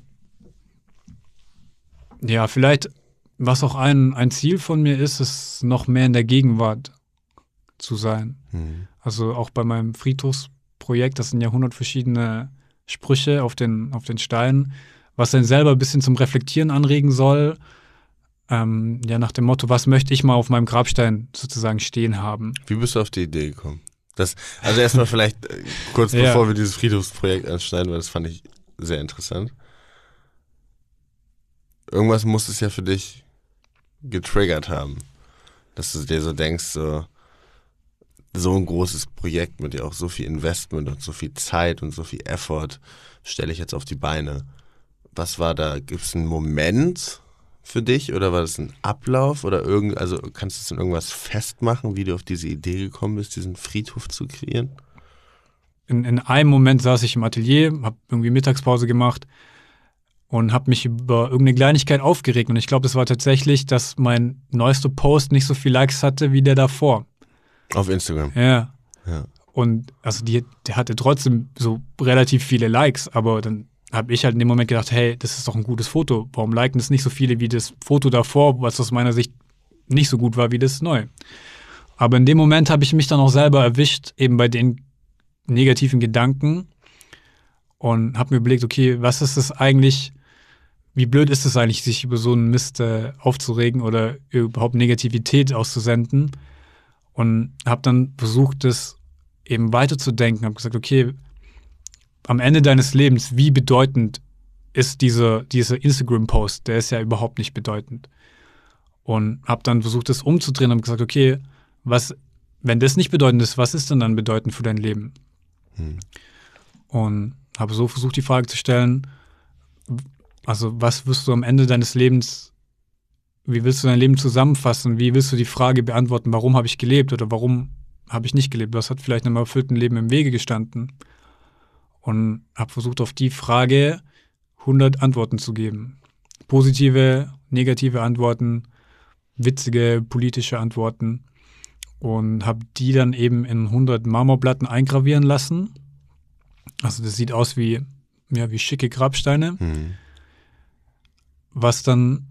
ja, vielleicht, was auch ein, ein Ziel von mir ist, ist noch mehr in der Gegenwart zu sein. Hm. Also auch bei meinem Friedhofsprojekt, das sind ja hundert verschiedene Sprüche auf den, auf den Steinen, was dann selber ein bisschen zum Reflektieren anregen soll. Ähm, ja, nach dem Motto, was möchte ich mal auf meinem Grabstein sozusagen stehen haben? Wie bist du auf die Idee gekommen? Das, also erstmal vielleicht äh, kurz Ja. bevor wir dieses Friedhofsprojekt anschneiden, weil das fand ich sehr interessant. Irgendwas muss es ja für dich getriggert haben, dass du dir so denkst, so, so ein großes Projekt mit dir auch so viel Investment und so viel Zeit und so viel Effort stelle ich jetzt auf die Beine. Was war da? Gibt es einen Moment für dich oder war das ein Ablauf oder irgend, also kannst du es in irgendwas festmachen, wie du auf diese Idee gekommen bist, diesen Friedhof zu kreieren? In, in einem Moment saß ich im Atelier, habe irgendwie Mittagspause gemacht und habe mich über irgendeine Kleinigkeit aufgeregt. Und ich glaube, das war tatsächlich, dass mein neuester Post nicht so viel Likes hatte wie der davor. Auf Instagram? Ja. Ja. Und also die, der hatte trotzdem so relativ viele Likes, aber dann habe ich halt in dem Moment gedacht, hey, das ist doch ein gutes Foto. Warum liken das nicht so viele wie das Foto davor, was aus meiner Sicht nicht so gut war wie das neue? Aber in dem Moment habe ich mich dann auch selber erwischt, eben bei den negativen Gedanken und habe mir überlegt, okay, was ist das eigentlich, wie blöd ist es eigentlich, sich über so einen Mist äh, aufzuregen oder überhaupt Negativität auszusenden? Und habe dann versucht, das eben weiterzudenken. Habe gesagt, okay, am Ende deines Lebens, wie bedeutend ist dieser, dieser Instagram-Post? Der ist ja überhaupt nicht bedeutend. Und habe dann versucht, das umzudrehen und gesagt, okay, was, wenn das nicht bedeutend ist, was ist denn dann bedeutend für dein Leben? Hm. Und habe so versucht, die Frage zu stellen, also was wirst du am Ende deines Lebens, wie willst du dein Leben zusammenfassen? Wie willst du die Frage beantworten, warum habe ich gelebt oder warum habe ich nicht gelebt? Was hat vielleicht einem erfüllten Leben im Wege gestanden? Und habe versucht, auf die Frage hundert Antworten zu geben. Positive, negative Antworten, witzige, politische Antworten. Und habe die dann eben in hundert Marmorplatten eingravieren lassen. Also das sieht aus wie, ja, wie schicke Grabsteine. Hm. Was dann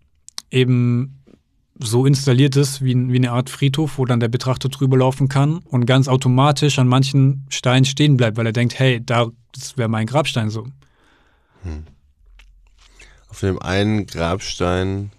eben so installiert ist wie, wie eine Art Friedhof, wo dann der Betrachter drüber laufen kann und ganz automatisch an manchen Steinen stehen bleibt, weil er denkt, hey, da, das wäre mein Grabstein so. Hm. Auf dem einen Grabstein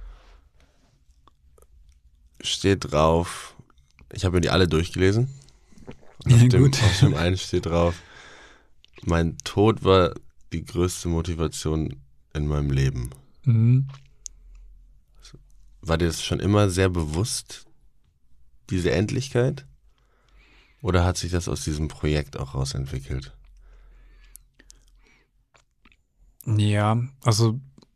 steht drauf, ich habe mir die alle durchgelesen. Ja, auf, dem, gut. auf dem einen steht drauf, mein Tod war die größte Motivation in meinem Leben. Mhm. War dir das schon immer sehr bewusst, diese Endlichkeit? Oder hat sich das aus diesem Projekt auch rausentwickelt? Ja, also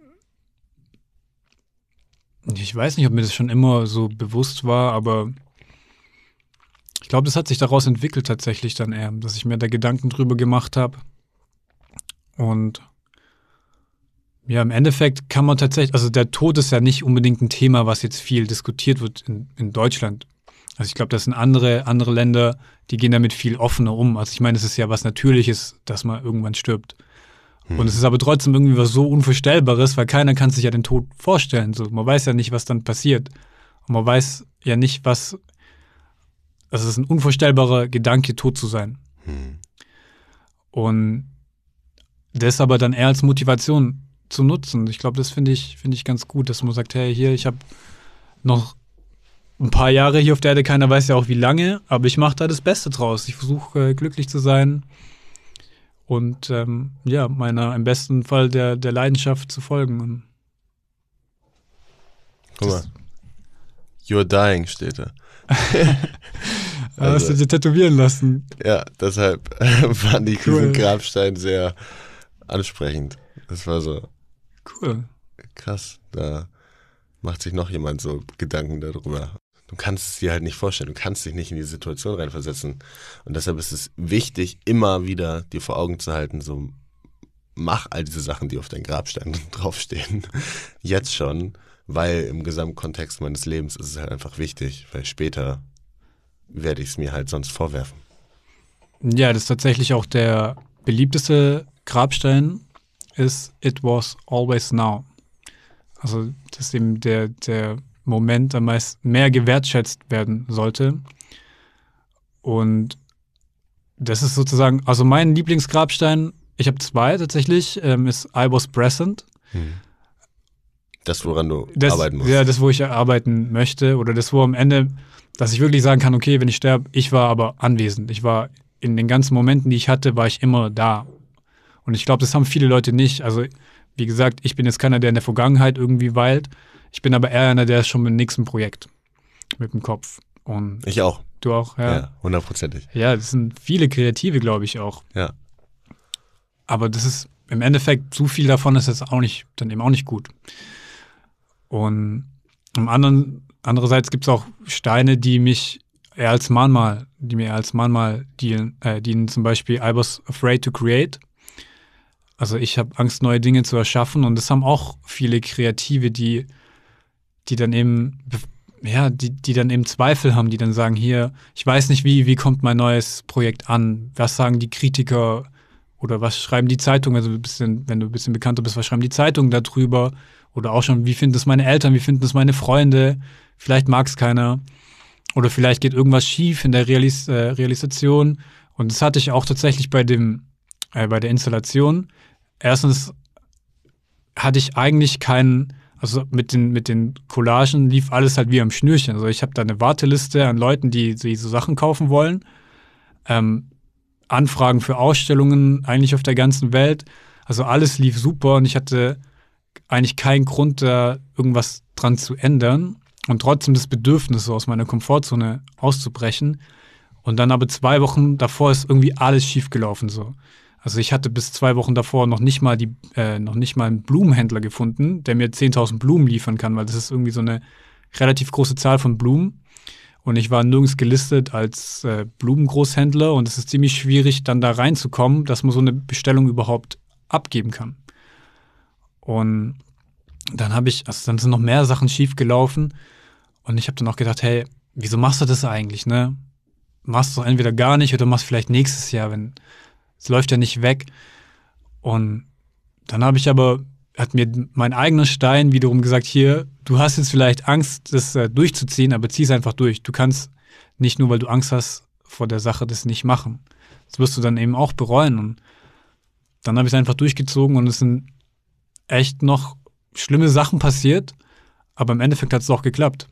ich weiß nicht, ob mir das schon immer so bewusst war, aber ich glaube, das hat sich daraus entwickelt tatsächlich dann eher, dass ich mir da Gedanken drüber gemacht habe. Und ja, im Endeffekt kann man tatsächlich, also der Tod ist ja nicht unbedingt ein Thema, was jetzt viel diskutiert wird in, in Deutschland. Also ich glaube, das sind andere, andere Länder, die gehen damit viel offener um. Also ich meine, es ist ja was Natürliches, dass man irgendwann stirbt. Hm. Und es ist aber trotzdem irgendwie was so Unvorstellbares, weil keiner kann sich ja den Tod vorstellen. So, man weiß ja nicht, was dann passiert. Und man weiß ja nicht, was. Also es ist ein unvorstellbarer Gedanke, tot zu sein. Hm. Und das aber dann eher als Motivation zu nutzen. Ich glaube, das finde ich, finde ich ganz gut, dass man sagt, hey, hier, ich habe noch ein paar Jahre hier auf der Erde, keiner weiß ja auch wie lange, aber ich mache da das Beste draus. Ich versuche äh, glücklich zu sein und ähm, ja, meiner im besten Fall der, der Leidenschaft zu folgen. Und guck mal, you're dying steht da. Also, hast du dir tätowieren lassen? Ja, deshalb fand ich cool. Diesen Grabstein sehr ansprechend. Das war so cool. Krass, da macht sich noch jemand so Gedanken darüber. Du kannst es dir halt nicht vorstellen, du kannst dich nicht in die Situation reinversetzen. Und deshalb ist es wichtig, immer wieder dir vor Augen zu halten, so mach all diese Sachen, die auf deinem Grabstein draufstehen, jetzt schon, weil im Gesamtkontext meines Lebens ist es halt einfach wichtig, weil später werde ich es mir halt sonst vorwerfen. Ja, das ist tatsächlich auch der beliebteste Grabstein, ist It was always now. Also, dass eben der, der Moment am meisten mehr gewertschätzt werden sollte. Und das ist sozusagen, also mein Lieblingsgrabstein, ich habe zwei tatsächlich, ähm, ist I was present. Hm. Das, woran du das, arbeiten musst. Ja, das, wo ich arbeiten möchte. Oder das, wo am Ende, dass ich wirklich sagen kann, okay, wenn ich sterbe, ich war aber anwesend. Ich war in den ganzen Momenten, die ich hatte, war ich immer da. Und ich glaube, das haben viele Leute nicht. Also, wie gesagt, ich bin jetzt keiner, der in der Vergangenheit irgendwie weilt. Ich bin aber eher einer, der ist schon mit dem nächsten Projekt mit dem Kopf. Und ich auch. Du auch, ja. Ja, hundertprozentig. Ja, das sind viele Kreative, glaube ich auch. Ja. Aber das ist im Endeffekt, so viel davon ist jetzt auch nicht, dann eben auch nicht gut. Und am anderen, andererseits gibt es auch Steine, die mich eher als Mahnmal, die mir eher als Mahnmal dienen, äh, dienen, zum Beispiel I was afraid to create. Also ich habe Angst, neue Dinge zu erschaffen, und das haben auch viele Kreative, die, die dann eben, ja, die, die dann eben Zweifel haben, die dann sagen, hier, ich weiß nicht, wie, wie kommt mein neues Projekt an? Was sagen die Kritiker oder was schreiben die Zeitungen? Also ein bisschen, wenn du ein bisschen bekannter bist, was schreiben die Zeitungen darüber? Oder auch schon, wie finden es meine Eltern, wie finden es meine Freunde? Vielleicht mag es keiner. Oder vielleicht geht irgendwas schief in der Realis- äh, Realisation. Und das hatte ich auch tatsächlich bei dem, äh, bei der Installation. Erstens hatte ich eigentlich keinen, also mit den, mit den Collagen lief alles halt wie am Schnürchen. Also ich habe da eine Warteliste an Leuten, die, die so Sachen kaufen wollen. Ähm, Anfragen für Ausstellungen eigentlich auf der ganzen Welt. Also alles lief super und ich hatte eigentlich keinen Grund, da irgendwas dran zu ändern. Und trotzdem das Bedürfnis, so aus meiner Komfortzone auszubrechen. Und dann aber zwei Wochen davor ist irgendwie alles schief gelaufen so. Also ich hatte bis zwei Wochen davor noch nicht mal die, äh, noch nicht mal einen Blumenhändler gefunden, der mir zehntausend Blumen liefern kann, weil das ist irgendwie so eine relativ große Zahl von Blumen. Und ich war nirgends gelistet als äh, Blumengroßhändler, und es ist ziemlich schwierig, dann da reinzukommen, dass man so eine Bestellung überhaupt abgeben kann. Und dann habe ich, also dann sind noch mehr Sachen schief gelaufen, und ich habe dann auch gedacht, hey, wieso machst du das eigentlich, ne? Machst du entweder gar nicht oder machst vielleicht nächstes Jahr, wenn es läuft ja nicht weg. Und dann habe ich aber, hat mir mein eigener Stein wiederum gesagt, hier, du hast jetzt vielleicht Angst, das äh, durchzuziehen, aber zieh es einfach durch. Du kannst nicht nur, weil du Angst hast vor der Sache, das nicht machen. Das wirst du dann eben auch bereuen. Und dann habe ich es einfach durchgezogen, und es sind echt noch schlimme Sachen passiert, aber im Endeffekt hat es auch geklappt.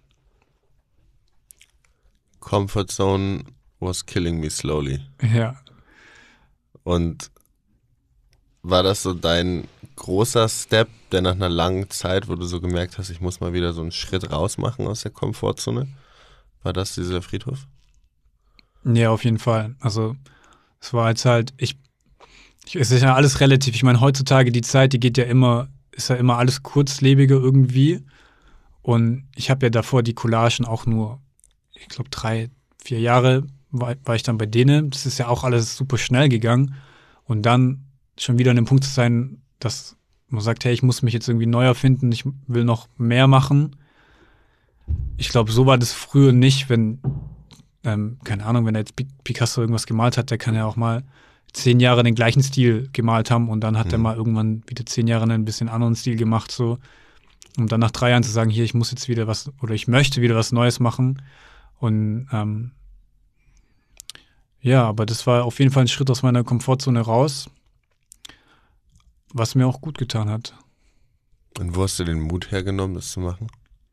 Comfort Zone was killing me slowly. Ja. Und war das so dein großer Step, der nach einer langen Zeit, wo du so gemerkt hast, ich muss mal wieder so einen Schritt raus machen aus der Komfortzone? War das dieser Friedhof? Ja, auf jeden Fall. Also es war jetzt halt, ich, ich es ist ja alles relativ. Ich meine, heutzutage die Zeit, die geht ja immer, ist ja immer alles kurzlebiger irgendwie. Und ich habe ja davor die Collagen auch nur, ich glaube, drei, vier Jahre war, war ich dann bei denen. Das ist ja auch alles super schnell gegangen. Und dann schon wieder an dem Punkt zu sein, dass man sagt, hey, ich muss mich jetzt irgendwie neu erfinden, ich will noch mehr machen. Ich glaube, so war das früher nicht, wenn ähm, keine Ahnung, wenn er jetzt Picasso irgendwas gemalt hat, der kann ja auch mal zehn Jahre den gleichen Stil gemalt haben und dann hat mhm. er mal irgendwann wieder zehn Jahre einen bisschen anderen Stil gemacht, so. Um dann nach drei Jahren zu sagen, hier, ich muss jetzt wieder was, oder ich möchte wieder was Neues machen. Und ähm, ja, aber das war auf jeden Fall ein Schritt aus meiner Komfortzone raus, was mir auch gut getan hat. Und wo hast du den Mut hergenommen, das zu machen?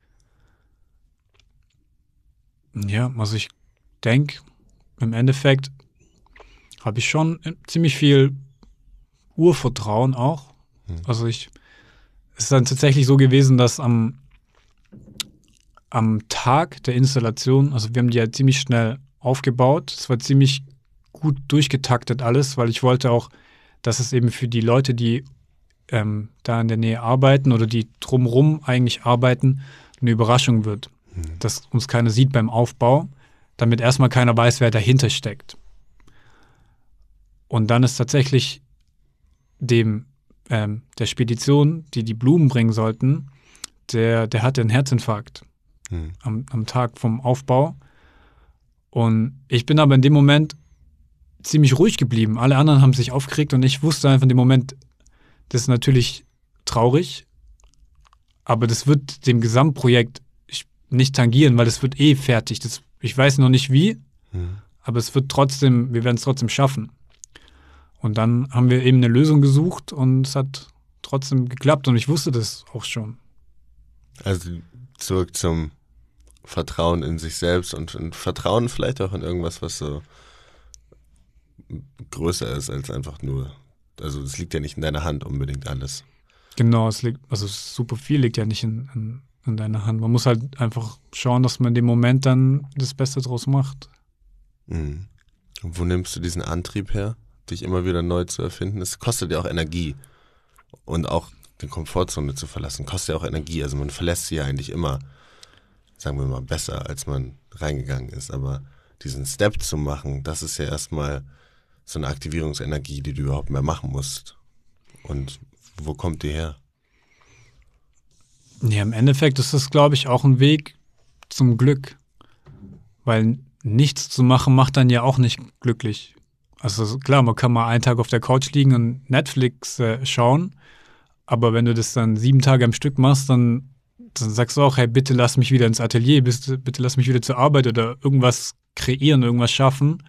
Ja, also ich denke, im Endeffekt habe ich schon ziemlich viel Urvertrauen auch. Hm. Also ich, es ist dann tatsächlich so gewesen, dass am, am Tag der Installation, also wir haben die ja ziemlich schnell aufgebaut, es war ziemlich gut durchgetaktet alles, weil ich wollte auch, dass es eben für die Leute, die ähm, da in der Nähe arbeiten oder die drumherum eigentlich arbeiten, eine Überraschung wird. Hm. Dass uns keiner sieht beim Aufbau, damit erstmal keiner weiß, wer dahinter steckt. Und dann ist tatsächlich dem ähm, der Spedition, die die Blumen bringen sollten, der, der hatte einen Herzinfarkt hm. am, am Tag vom Aufbau. Und ich bin aber in dem Moment ziemlich ruhig geblieben. Alle anderen haben sich aufgeregt und ich wusste einfach in dem Moment, das ist natürlich traurig, aber das wird dem Gesamtprojekt nicht tangieren, weil das wird eh fertig. Das, ich weiß noch nicht wie, hm. aber es wird trotzdem, wir werden es trotzdem schaffen. Und dann haben wir eben eine Lösung gesucht und es hat trotzdem geklappt und ich wusste das auch schon. Also zurück zum Vertrauen in sich selbst und, und Vertrauen vielleicht auch in irgendwas, was so größer ist als einfach nur, also es liegt ja nicht in deiner Hand unbedingt alles. Genau, es liegt, also super viel liegt ja nicht in, in, in deiner Hand. Man muss halt einfach schauen, dass man in dem Moment dann das Beste draus macht. Mhm. Und wo nimmst du diesen Antrieb her, dich immer wieder neu zu erfinden? Es kostet ja auch Energie und auch die Komfortzone zu verlassen, kostet ja auch Energie. Also man verlässt sie ja eigentlich immer, sagen wir mal, besser, als man reingegangen ist. Aber diesen Step zu machen, das ist ja erstmal so eine Aktivierungsenergie, die du überhaupt mehr machen musst. Und wo kommt die her? Ja, im Endeffekt ist das, glaube ich, auch ein Weg zum Glück. Weil nichts zu machen, macht dann ja auch nicht glücklich. Also klar, man kann mal einen Tag auf der Couch liegen und Netflix äh, schauen, aber wenn du das dann sieben Tage am Stück machst, dann, dann sagst du auch, hey, bitte lass mich wieder ins Atelier, bitte, bitte lass mich wieder zur Arbeit oder irgendwas kreieren, irgendwas schaffen.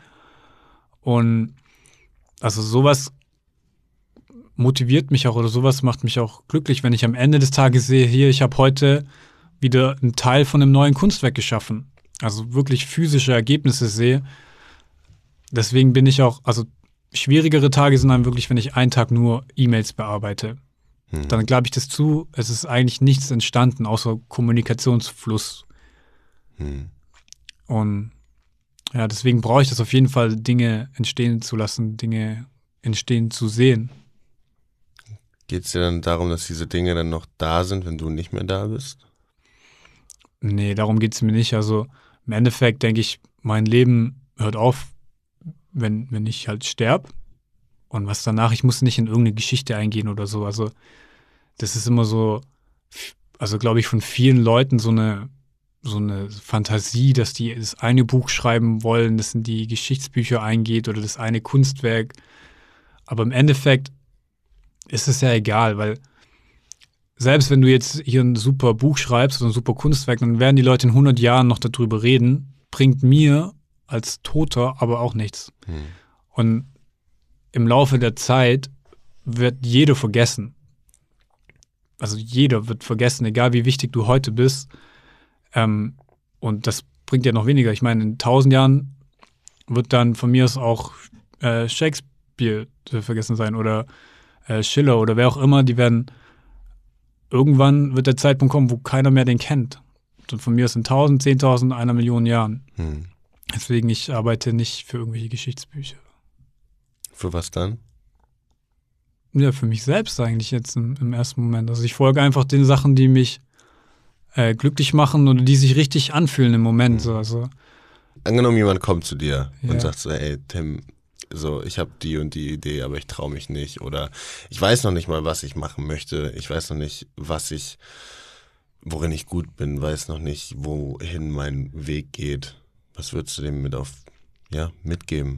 Und also sowas motiviert mich auch oder sowas macht mich auch glücklich, wenn ich am Ende des Tages sehe, hier, ich habe heute wieder einen Teil von einem neuen Kunstwerk geschaffen. Also wirklich physische Ergebnisse sehe. Deswegen bin ich auch, also schwierigere Tage sind dann wirklich, wenn ich einen Tag nur E-Mails bearbeite. Mhm. Dann glaube ich das zu, es ist eigentlich nichts entstanden, außer Kommunikationsfluss. Mhm. Und ja, deswegen brauche ich das auf jeden Fall, Dinge entstehen zu lassen, Dinge entstehen zu sehen. Geht es dir dann darum, dass diese Dinge dann noch da sind, wenn du nicht mehr da bist? Nee, darum geht es mir nicht. Also im Endeffekt denke ich, mein Leben hört auf, wenn, wenn ich halt sterbe. Und was danach, ich muss nicht in irgendeine Geschichte eingehen oder so. Also das ist immer so, also glaube ich, von vielen Leuten so eine, so eine Fantasie, dass die das eine Buch schreiben wollen, das in die Geschichtsbücher eingeht oder das eine Kunstwerk. Aber im Endeffekt ist es ja egal, weil selbst wenn du jetzt hier ein super Buch schreibst oder ein super Kunstwerk, dann werden die Leute in hundert Jahren noch darüber reden, bringt mir als Toter aber auch nichts. Hm. Und im Laufe der Zeit wird jeder vergessen. Also jeder wird vergessen, egal wie wichtig du heute bist. Ähm, und das bringt ja noch weniger. Ich meine, in tausend Jahren wird dann von mir aus auch äh, Shakespeare vergessen sein oder äh, Schiller oder wer auch immer. Die werden, irgendwann wird der Zeitpunkt kommen, wo keiner mehr den kennt. Und von mir aus in tausend, zehntausend, einer Million Jahren. Hm. Deswegen, ich arbeite nicht für irgendwelche Geschichtsbücher. Für was dann? Ja, für mich selbst eigentlich jetzt im, im ersten Moment. Also ich folge einfach den Sachen, die mich äh, glücklich machen oder die sich richtig anfühlen im Moment. Mhm. So, also. Angenommen, jemand kommt zu dir ja. und sagt so, ey Tim, so ich habe die und die Idee, aber ich traue mich nicht. Oder ich weiß noch nicht mal, was ich machen möchte. Ich weiß noch nicht, was ich, worin ich gut bin, weiß noch nicht, wohin mein Weg geht. Was würdest du dem mit auf, ja, mitgeben?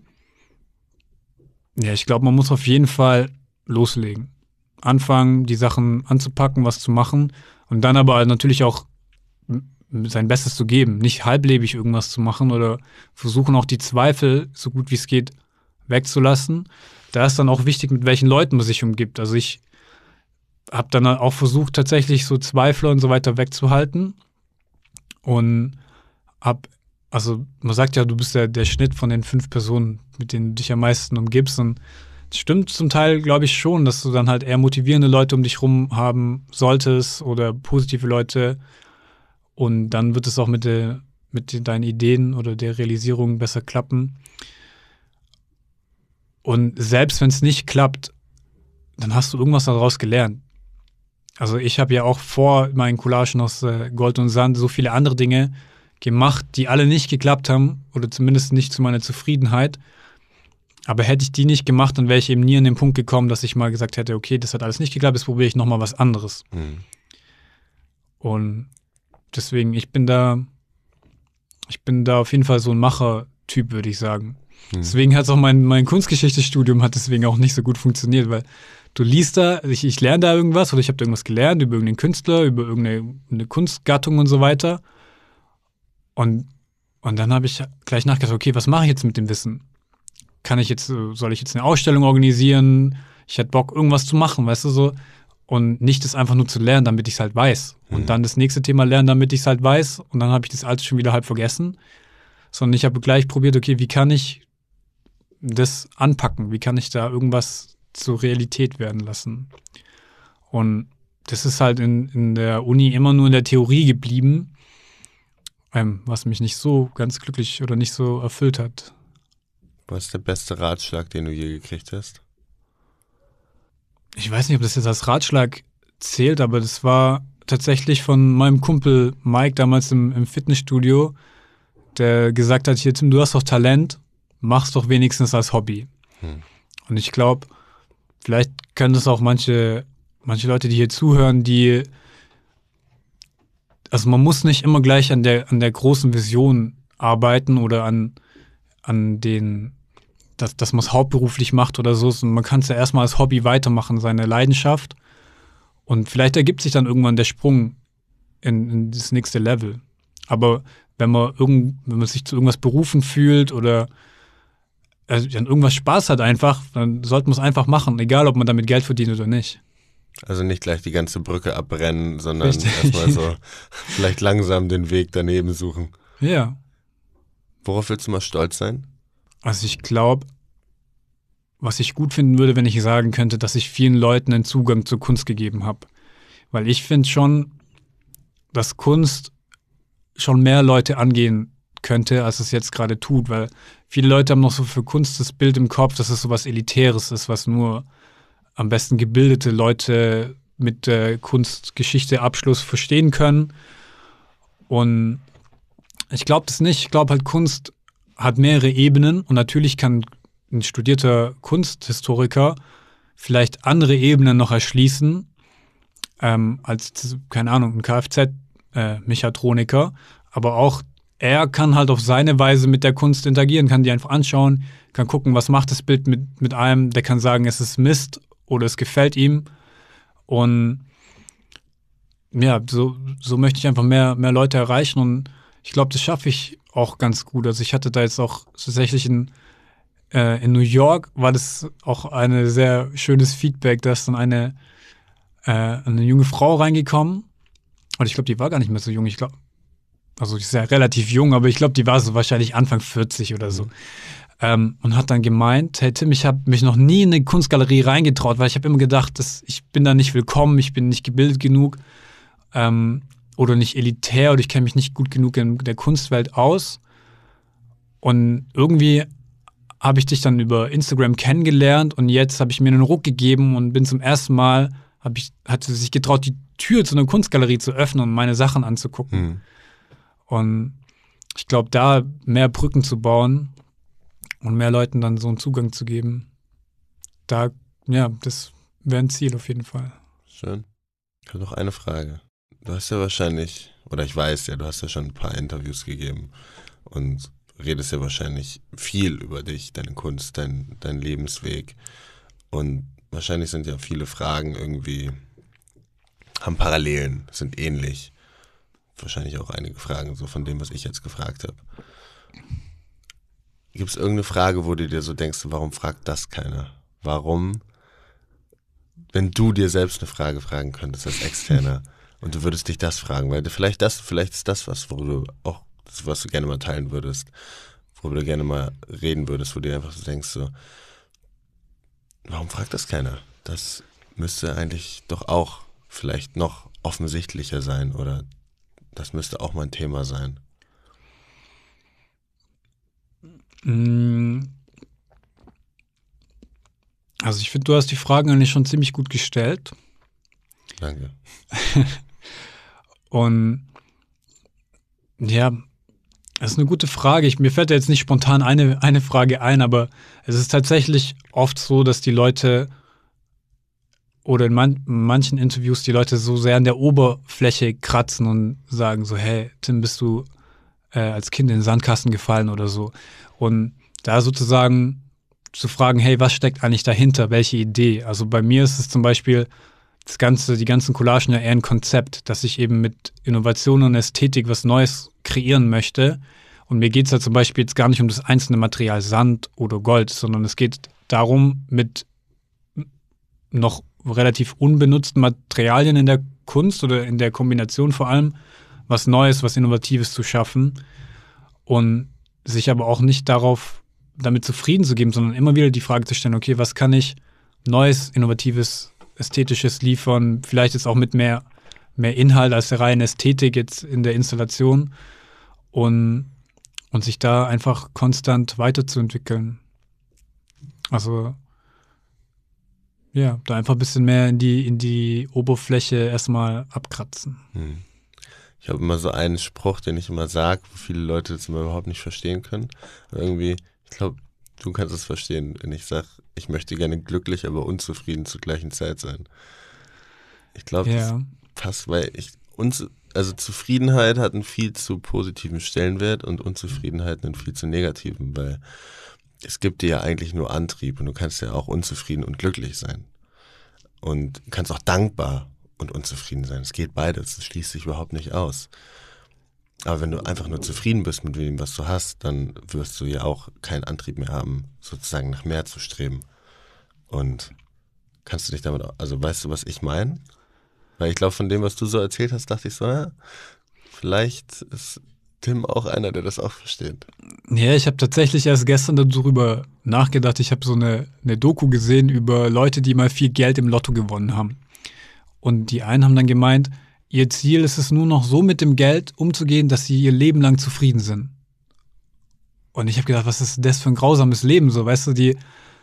Ja, ich glaube, man muss auf jeden Fall loslegen. Anfangen, die Sachen anzupacken, was zu machen und dann aber natürlich auch sein Bestes zu geben. Nicht halblebig irgendwas zu machen oder versuchen auch die Zweifel, so gut wie es geht, wegzulassen. Da ist dann auch wichtig, mit welchen Leuten man sich umgibt. Also ich habe dann auch versucht, tatsächlich so Zweifler und so weiter wegzuhalten und hab, also man sagt ja, du bist ja der Schnitt von den fünf Personen, mit denen du dich am meisten umgibst und es stimmt zum Teil, glaube ich, schon, dass du dann halt eher motivierende Leute um dich rum haben solltest oder positive Leute und dann wird es auch mit, der, mit den, deinen Ideen oder der Realisierung besser klappen. Und selbst wenn es nicht klappt, dann hast du irgendwas daraus gelernt. Also ich habe ja auch vor meinen Collagen aus äh, Gold und Sand so viele andere Dinge gemacht, die alle nicht geklappt haben oder zumindest nicht zu meiner Zufriedenheit. Aber hätte ich die nicht gemacht, dann wäre ich eben nie an den Punkt gekommen, dass ich mal gesagt hätte, okay, das hat alles nicht geklappt, jetzt probiere ich nochmal was anderes. Mhm. Und deswegen, ich bin da, ich bin da auf jeden Fall so ein Macher-Typ, würde ich sagen. Mhm. Deswegen hat es auch mein, mein Kunstgeschichtsstudium hat deswegen auch nicht so gut funktioniert, weil du liest da, ich, ich lerne da irgendwas oder ich habe da irgendwas gelernt über irgendeinen Künstler, über irgendeine Kunstgattung und so weiter. Und, und dann habe ich gleich nachgedacht, okay, was mache ich jetzt mit dem Wissen? Kann ich jetzt, soll ich jetzt eine Ausstellung organisieren? Ich hätte Bock, irgendwas zu machen, weißt du, so. Und nicht das einfach nur zu lernen, damit ich es halt weiß. Und mhm. dann das nächste Thema lernen, damit ich es halt weiß. Und dann habe ich das alte schon wieder halb vergessen. Sondern ich habe gleich probiert, okay, wie kann ich das anpacken? Wie kann ich da irgendwas zur Realität werden lassen? Und das ist halt in, in der Uni immer nur in der Theorie geblieben, ähm, was mich nicht so ganz glücklich oder nicht so erfüllt hat. Was ist der beste Ratschlag, den du je gekriegt hast? Ich weiß nicht, ob das jetzt als Ratschlag zählt, aber das war tatsächlich von meinem Kumpel Mike damals im, im Fitnessstudio, der gesagt hat, hier Tim, du hast doch Talent, mach's doch wenigstens als Hobby. Hm. Und ich glaube, vielleicht können das auch manche, manche Leute, die hier zuhören, die, also man muss nicht immer gleich an der, an der großen Vision arbeiten oder an, an den, dass, dass man es hauptberuflich macht oder so. Und man kann es ja erstmal als Hobby weitermachen, seine Leidenschaft. Und vielleicht ergibt sich dann irgendwann der Sprung in, in das nächste Level. Aber wenn man, irgend, wenn man sich zu irgendwas berufen fühlt oder also an irgendwas Spaß hat einfach, dann sollte man es einfach machen, egal ob man damit Geld verdient oder nicht. Also nicht gleich die ganze Brücke abbrennen, sondern erstmal so vielleicht langsam den Weg daneben suchen. Ja. Worauf willst du mal stolz sein? Also ich glaube, was ich gut finden würde, wenn ich sagen könnte, dass ich vielen Leuten einen Zugang zur Kunst gegeben habe. Weil ich finde schon, dass Kunst schon mehr Leute angehen könnte, als es jetzt gerade tut. Weil viele Leute haben noch so für Kunst das Bild im Kopf, dass es so was Elitäres ist, was nur am besten gebildete Leute mit äh, Kunstgeschichte-Abschluss verstehen können. Und ich glaube das nicht. Ich glaube halt, Kunst hat mehrere Ebenen und natürlich kann ein studierter Kunsthistoriker vielleicht andere Ebenen noch erschließen ähm, als, keine Ahnung, ein Kfz-Mechatroniker. Äh, Aber auch er kann halt auf seine Weise mit der Kunst interagieren, kann die einfach anschauen, kann gucken, was macht das Bild mit, mit einem. Der kann sagen, es ist Mist oder es gefällt ihm. Und ja, so, so möchte ich einfach mehr, mehr Leute erreichen und ich glaube, das schaffe ich auch ganz gut. Also ich hatte da jetzt auch tatsächlich in, äh, in New York war das auch ein sehr schönes Feedback, da ist dann eine, äh, eine junge Frau reingekommen und ich glaube, die war gar nicht mehr so jung. Ich glaube, also die ist ja relativ jung, aber ich glaube, die war so wahrscheinlich Anfang vierzig oder so. Mhm. Ähm, und hat dann gemeint, hey Tim, ich habe mich noch nie in eine Kunstgalerie reingetraut, weil ich habe immer gedacht, dass ich bin da nicht willkommen, ich bin nicht gebildet genug. Ähm, oder nicht elitär oder ich kenne mich nicht gut genug in der Kunstwelt aus. Und irgendwie habe ich dich dann über Instagram kennengelernt und jetzt habe ich mir einen Ruck gegeben und bin zum ersten Mal, hab ich, hat sie sich getraut, die Tür zu einer Kunstgalerie zu öffnen und meine Sachen anzugucken. Mhm. Und ich glaube, da mehr Brücken zu bauen und mehr Leuten dann so einen Zugang zu geben, da, ja, das wäre ein Ziel auf jeden Fall. Schön. Ich habe noch eine Frage. Du hast ja wahrscheinlich, oder ich weiß ja, du hast ja schon ein paar Interviews gegeben. und redest ja wahrscheinlich viel über dich, deine Kunst, dein, dein Lebensweg. Und wahrscheinlich sind ja viele Fragen irgendwie, haben Parallelen, sind ähnlich. Wahrscheinlich auch einige Fragen so von dem, was ich jetzt gefragt habe. Gibt es irgendeine Frage, wo du dir so denkst, warum fragt das keiner? Warum, wenn du dir selbst eine Frage fragen könntest als Externer und du würdest dich das fragen, weil vielleicht das, vielleicht ist das was, wo du auch, was du gerne mal teilen würdest, worüber du gerne mal reden würdest, wo du dir einfach so denkst, so, warum fragt das keiner? Das müsste eigentlich doch auch vielleicht noch offensichtlicher sein oder das müsste auch mal ein Thema sein. Also ich finde, du hast die Fragen eigentlich schon ziemlich gut gestellt. Danke. Und ja, das ist eine gute Frage. Ich, mir fällt ja jetzt nicht spontan eine, eine Frage ein, aber es ist tatsächlich oft so, dass die Leute oder in man, manchen Interviews die Leute so sehr an der Oberfläche kratzen und sagen so, hey, Tim, bist du äh, als Kind in den Sandkasten gefallen oder so. Und da sozusagen zu fragen, hey, was steckt eigentlich dahinter? Welche Idee? Also bei mir ist es zum Beispiel das Ganze, die ganzen Collagen ja eher ein Konzept, dass ich eben mit Innovation und Ästhetik was Neues kreieren möchte. Und mir geht es ja zum Beispiel jetzt gar nicht um das einzelne Material Sand oder Gold, sondern es geht darum, mit noch relativ unbenutzten Materialien in der Kunst oder in der Kombination vor allem was Neues, was Innovatives zu schaffen und sich aber auch nicht darauf damit zufrieden zu geben, sondern immer wieder die Frage zu stellen, okay, was kann ich Neues, Innovatives, Ästhetisches liefern, vielleicht jetzt auch mit mehr, mehr Inhalt als der reinen Ästhetik jetzt in der Installation und, und sich da einfach konstant weiterzuentwickeln. Also ja, da einfach ein bisschen mehr in die, in die Oberfläche erstmal abkratzen. Hm. Ich habe immer so einen Spruch, den ich immer sage, wo viele Leute das immer überhaupt nicht verstehen können. Aber irgendwie, ich glaube, du kannst es verstehen, wenn ich sage, ich möchte gerne glücklich, aber unzufrieden zur gleichen Zeit sein. Ich glaube, Ja. das passt, weil ich uns, also Zufriedenheit hat einen viel zu positiven Stellenwert und Unzufriedenheit einen viel zu negativen, weil es gibt dir ja eigentlich nur Antrieb und du kannst ja auch unzufrieden und glücklich sein. Und du kannst auch dankbar und unzufrieden sein. Es geht beides, das schließt sich überhaupt nicht aus. Aber wenn du einfach nur zufrieden bist mit dem, was du hast, dann wirst du ja auch keinen Antrieb mehr haben, sozusagen nach mehr zu streben. Und kannst du dich damit, also weißt du, was ich meine? Weil ich glaube, von dem, was du so erzählt hast, dachte ich so, ja, vielleicht ist Tim auch einer, der das auch versteht. Ja, ich habe tatsächlich erst gestern darüber nachgedacht. Ich habe so eine, eine Doku gesehen über Leute, die mal viel Geld im Lotto gewonnen haben. Und die einen haben dann gemeint, ihr Ziel ist es nur noch so mit dem Geld umzugehen, dass sie ihr Leben lang zufrieden sind. Und ich habe gedacht, was ist das für ein grausames Leben? So, weißt du, die,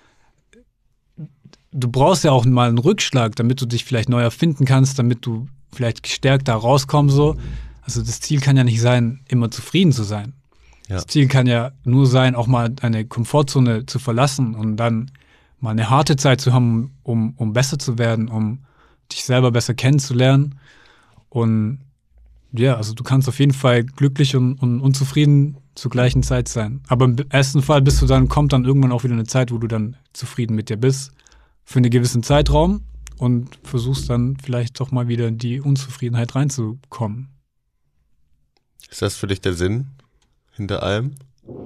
du brauchst ja auch mal einen Rückschlag, damit du dich vielleicht neu erfinden kannst, damit du vielleicht gestärkt da rauskommst. So. Also das Ziel kann ja nicht sein, immer zufrieden zu sein. Ja. Das Ziel kann ja nur sein, auch mal eine Komfortzone zu verlassen und dann mal eine harte Zeit zu haben, um, um besser zu werden, um dich selber besser kennenzulernen. Und ja, also du kannst auf jeden Fall glücklich und, und unzufrieden zur gleichen Zeit sein. Aber im ersten Fall bist du dann, kommt dann irgendwann auch wieder eine Zeit, wo du dann zufrieden mit dir bist, für einen gewissen Zeitraum und versuchst dann vielleicht doch mal wieder in die Unzufriedenheit reinzukommen. Ist das für dich der Sinn hinter allem?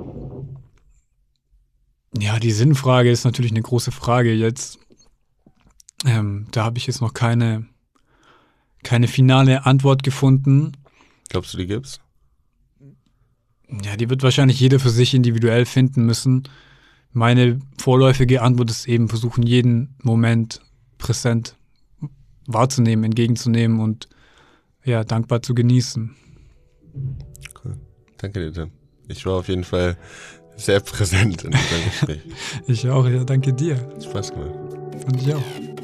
Ja, die Sinnfrage ist natürlich eine große Frage jetzt. Ähm, da habe ich jetzt noch keine, keine finale Antwort gefunden. Glaubst du, die gibt's? Ja, die wird wahrscheinlich jeder für sich individuell finden müssen. Meine vorläufige Antwort ist eben, versuchen, jeden Moment präsent wahrzunehmen, entgegenzunehmen und ja, dankbar zu genießen. Cool. Danke dir, Tim. Ich war auf jeden Fall sehr präsent in diesem Gespräch. Ich auch, ja, danke dir. Hat Spaß gemacht. Fand ich auch.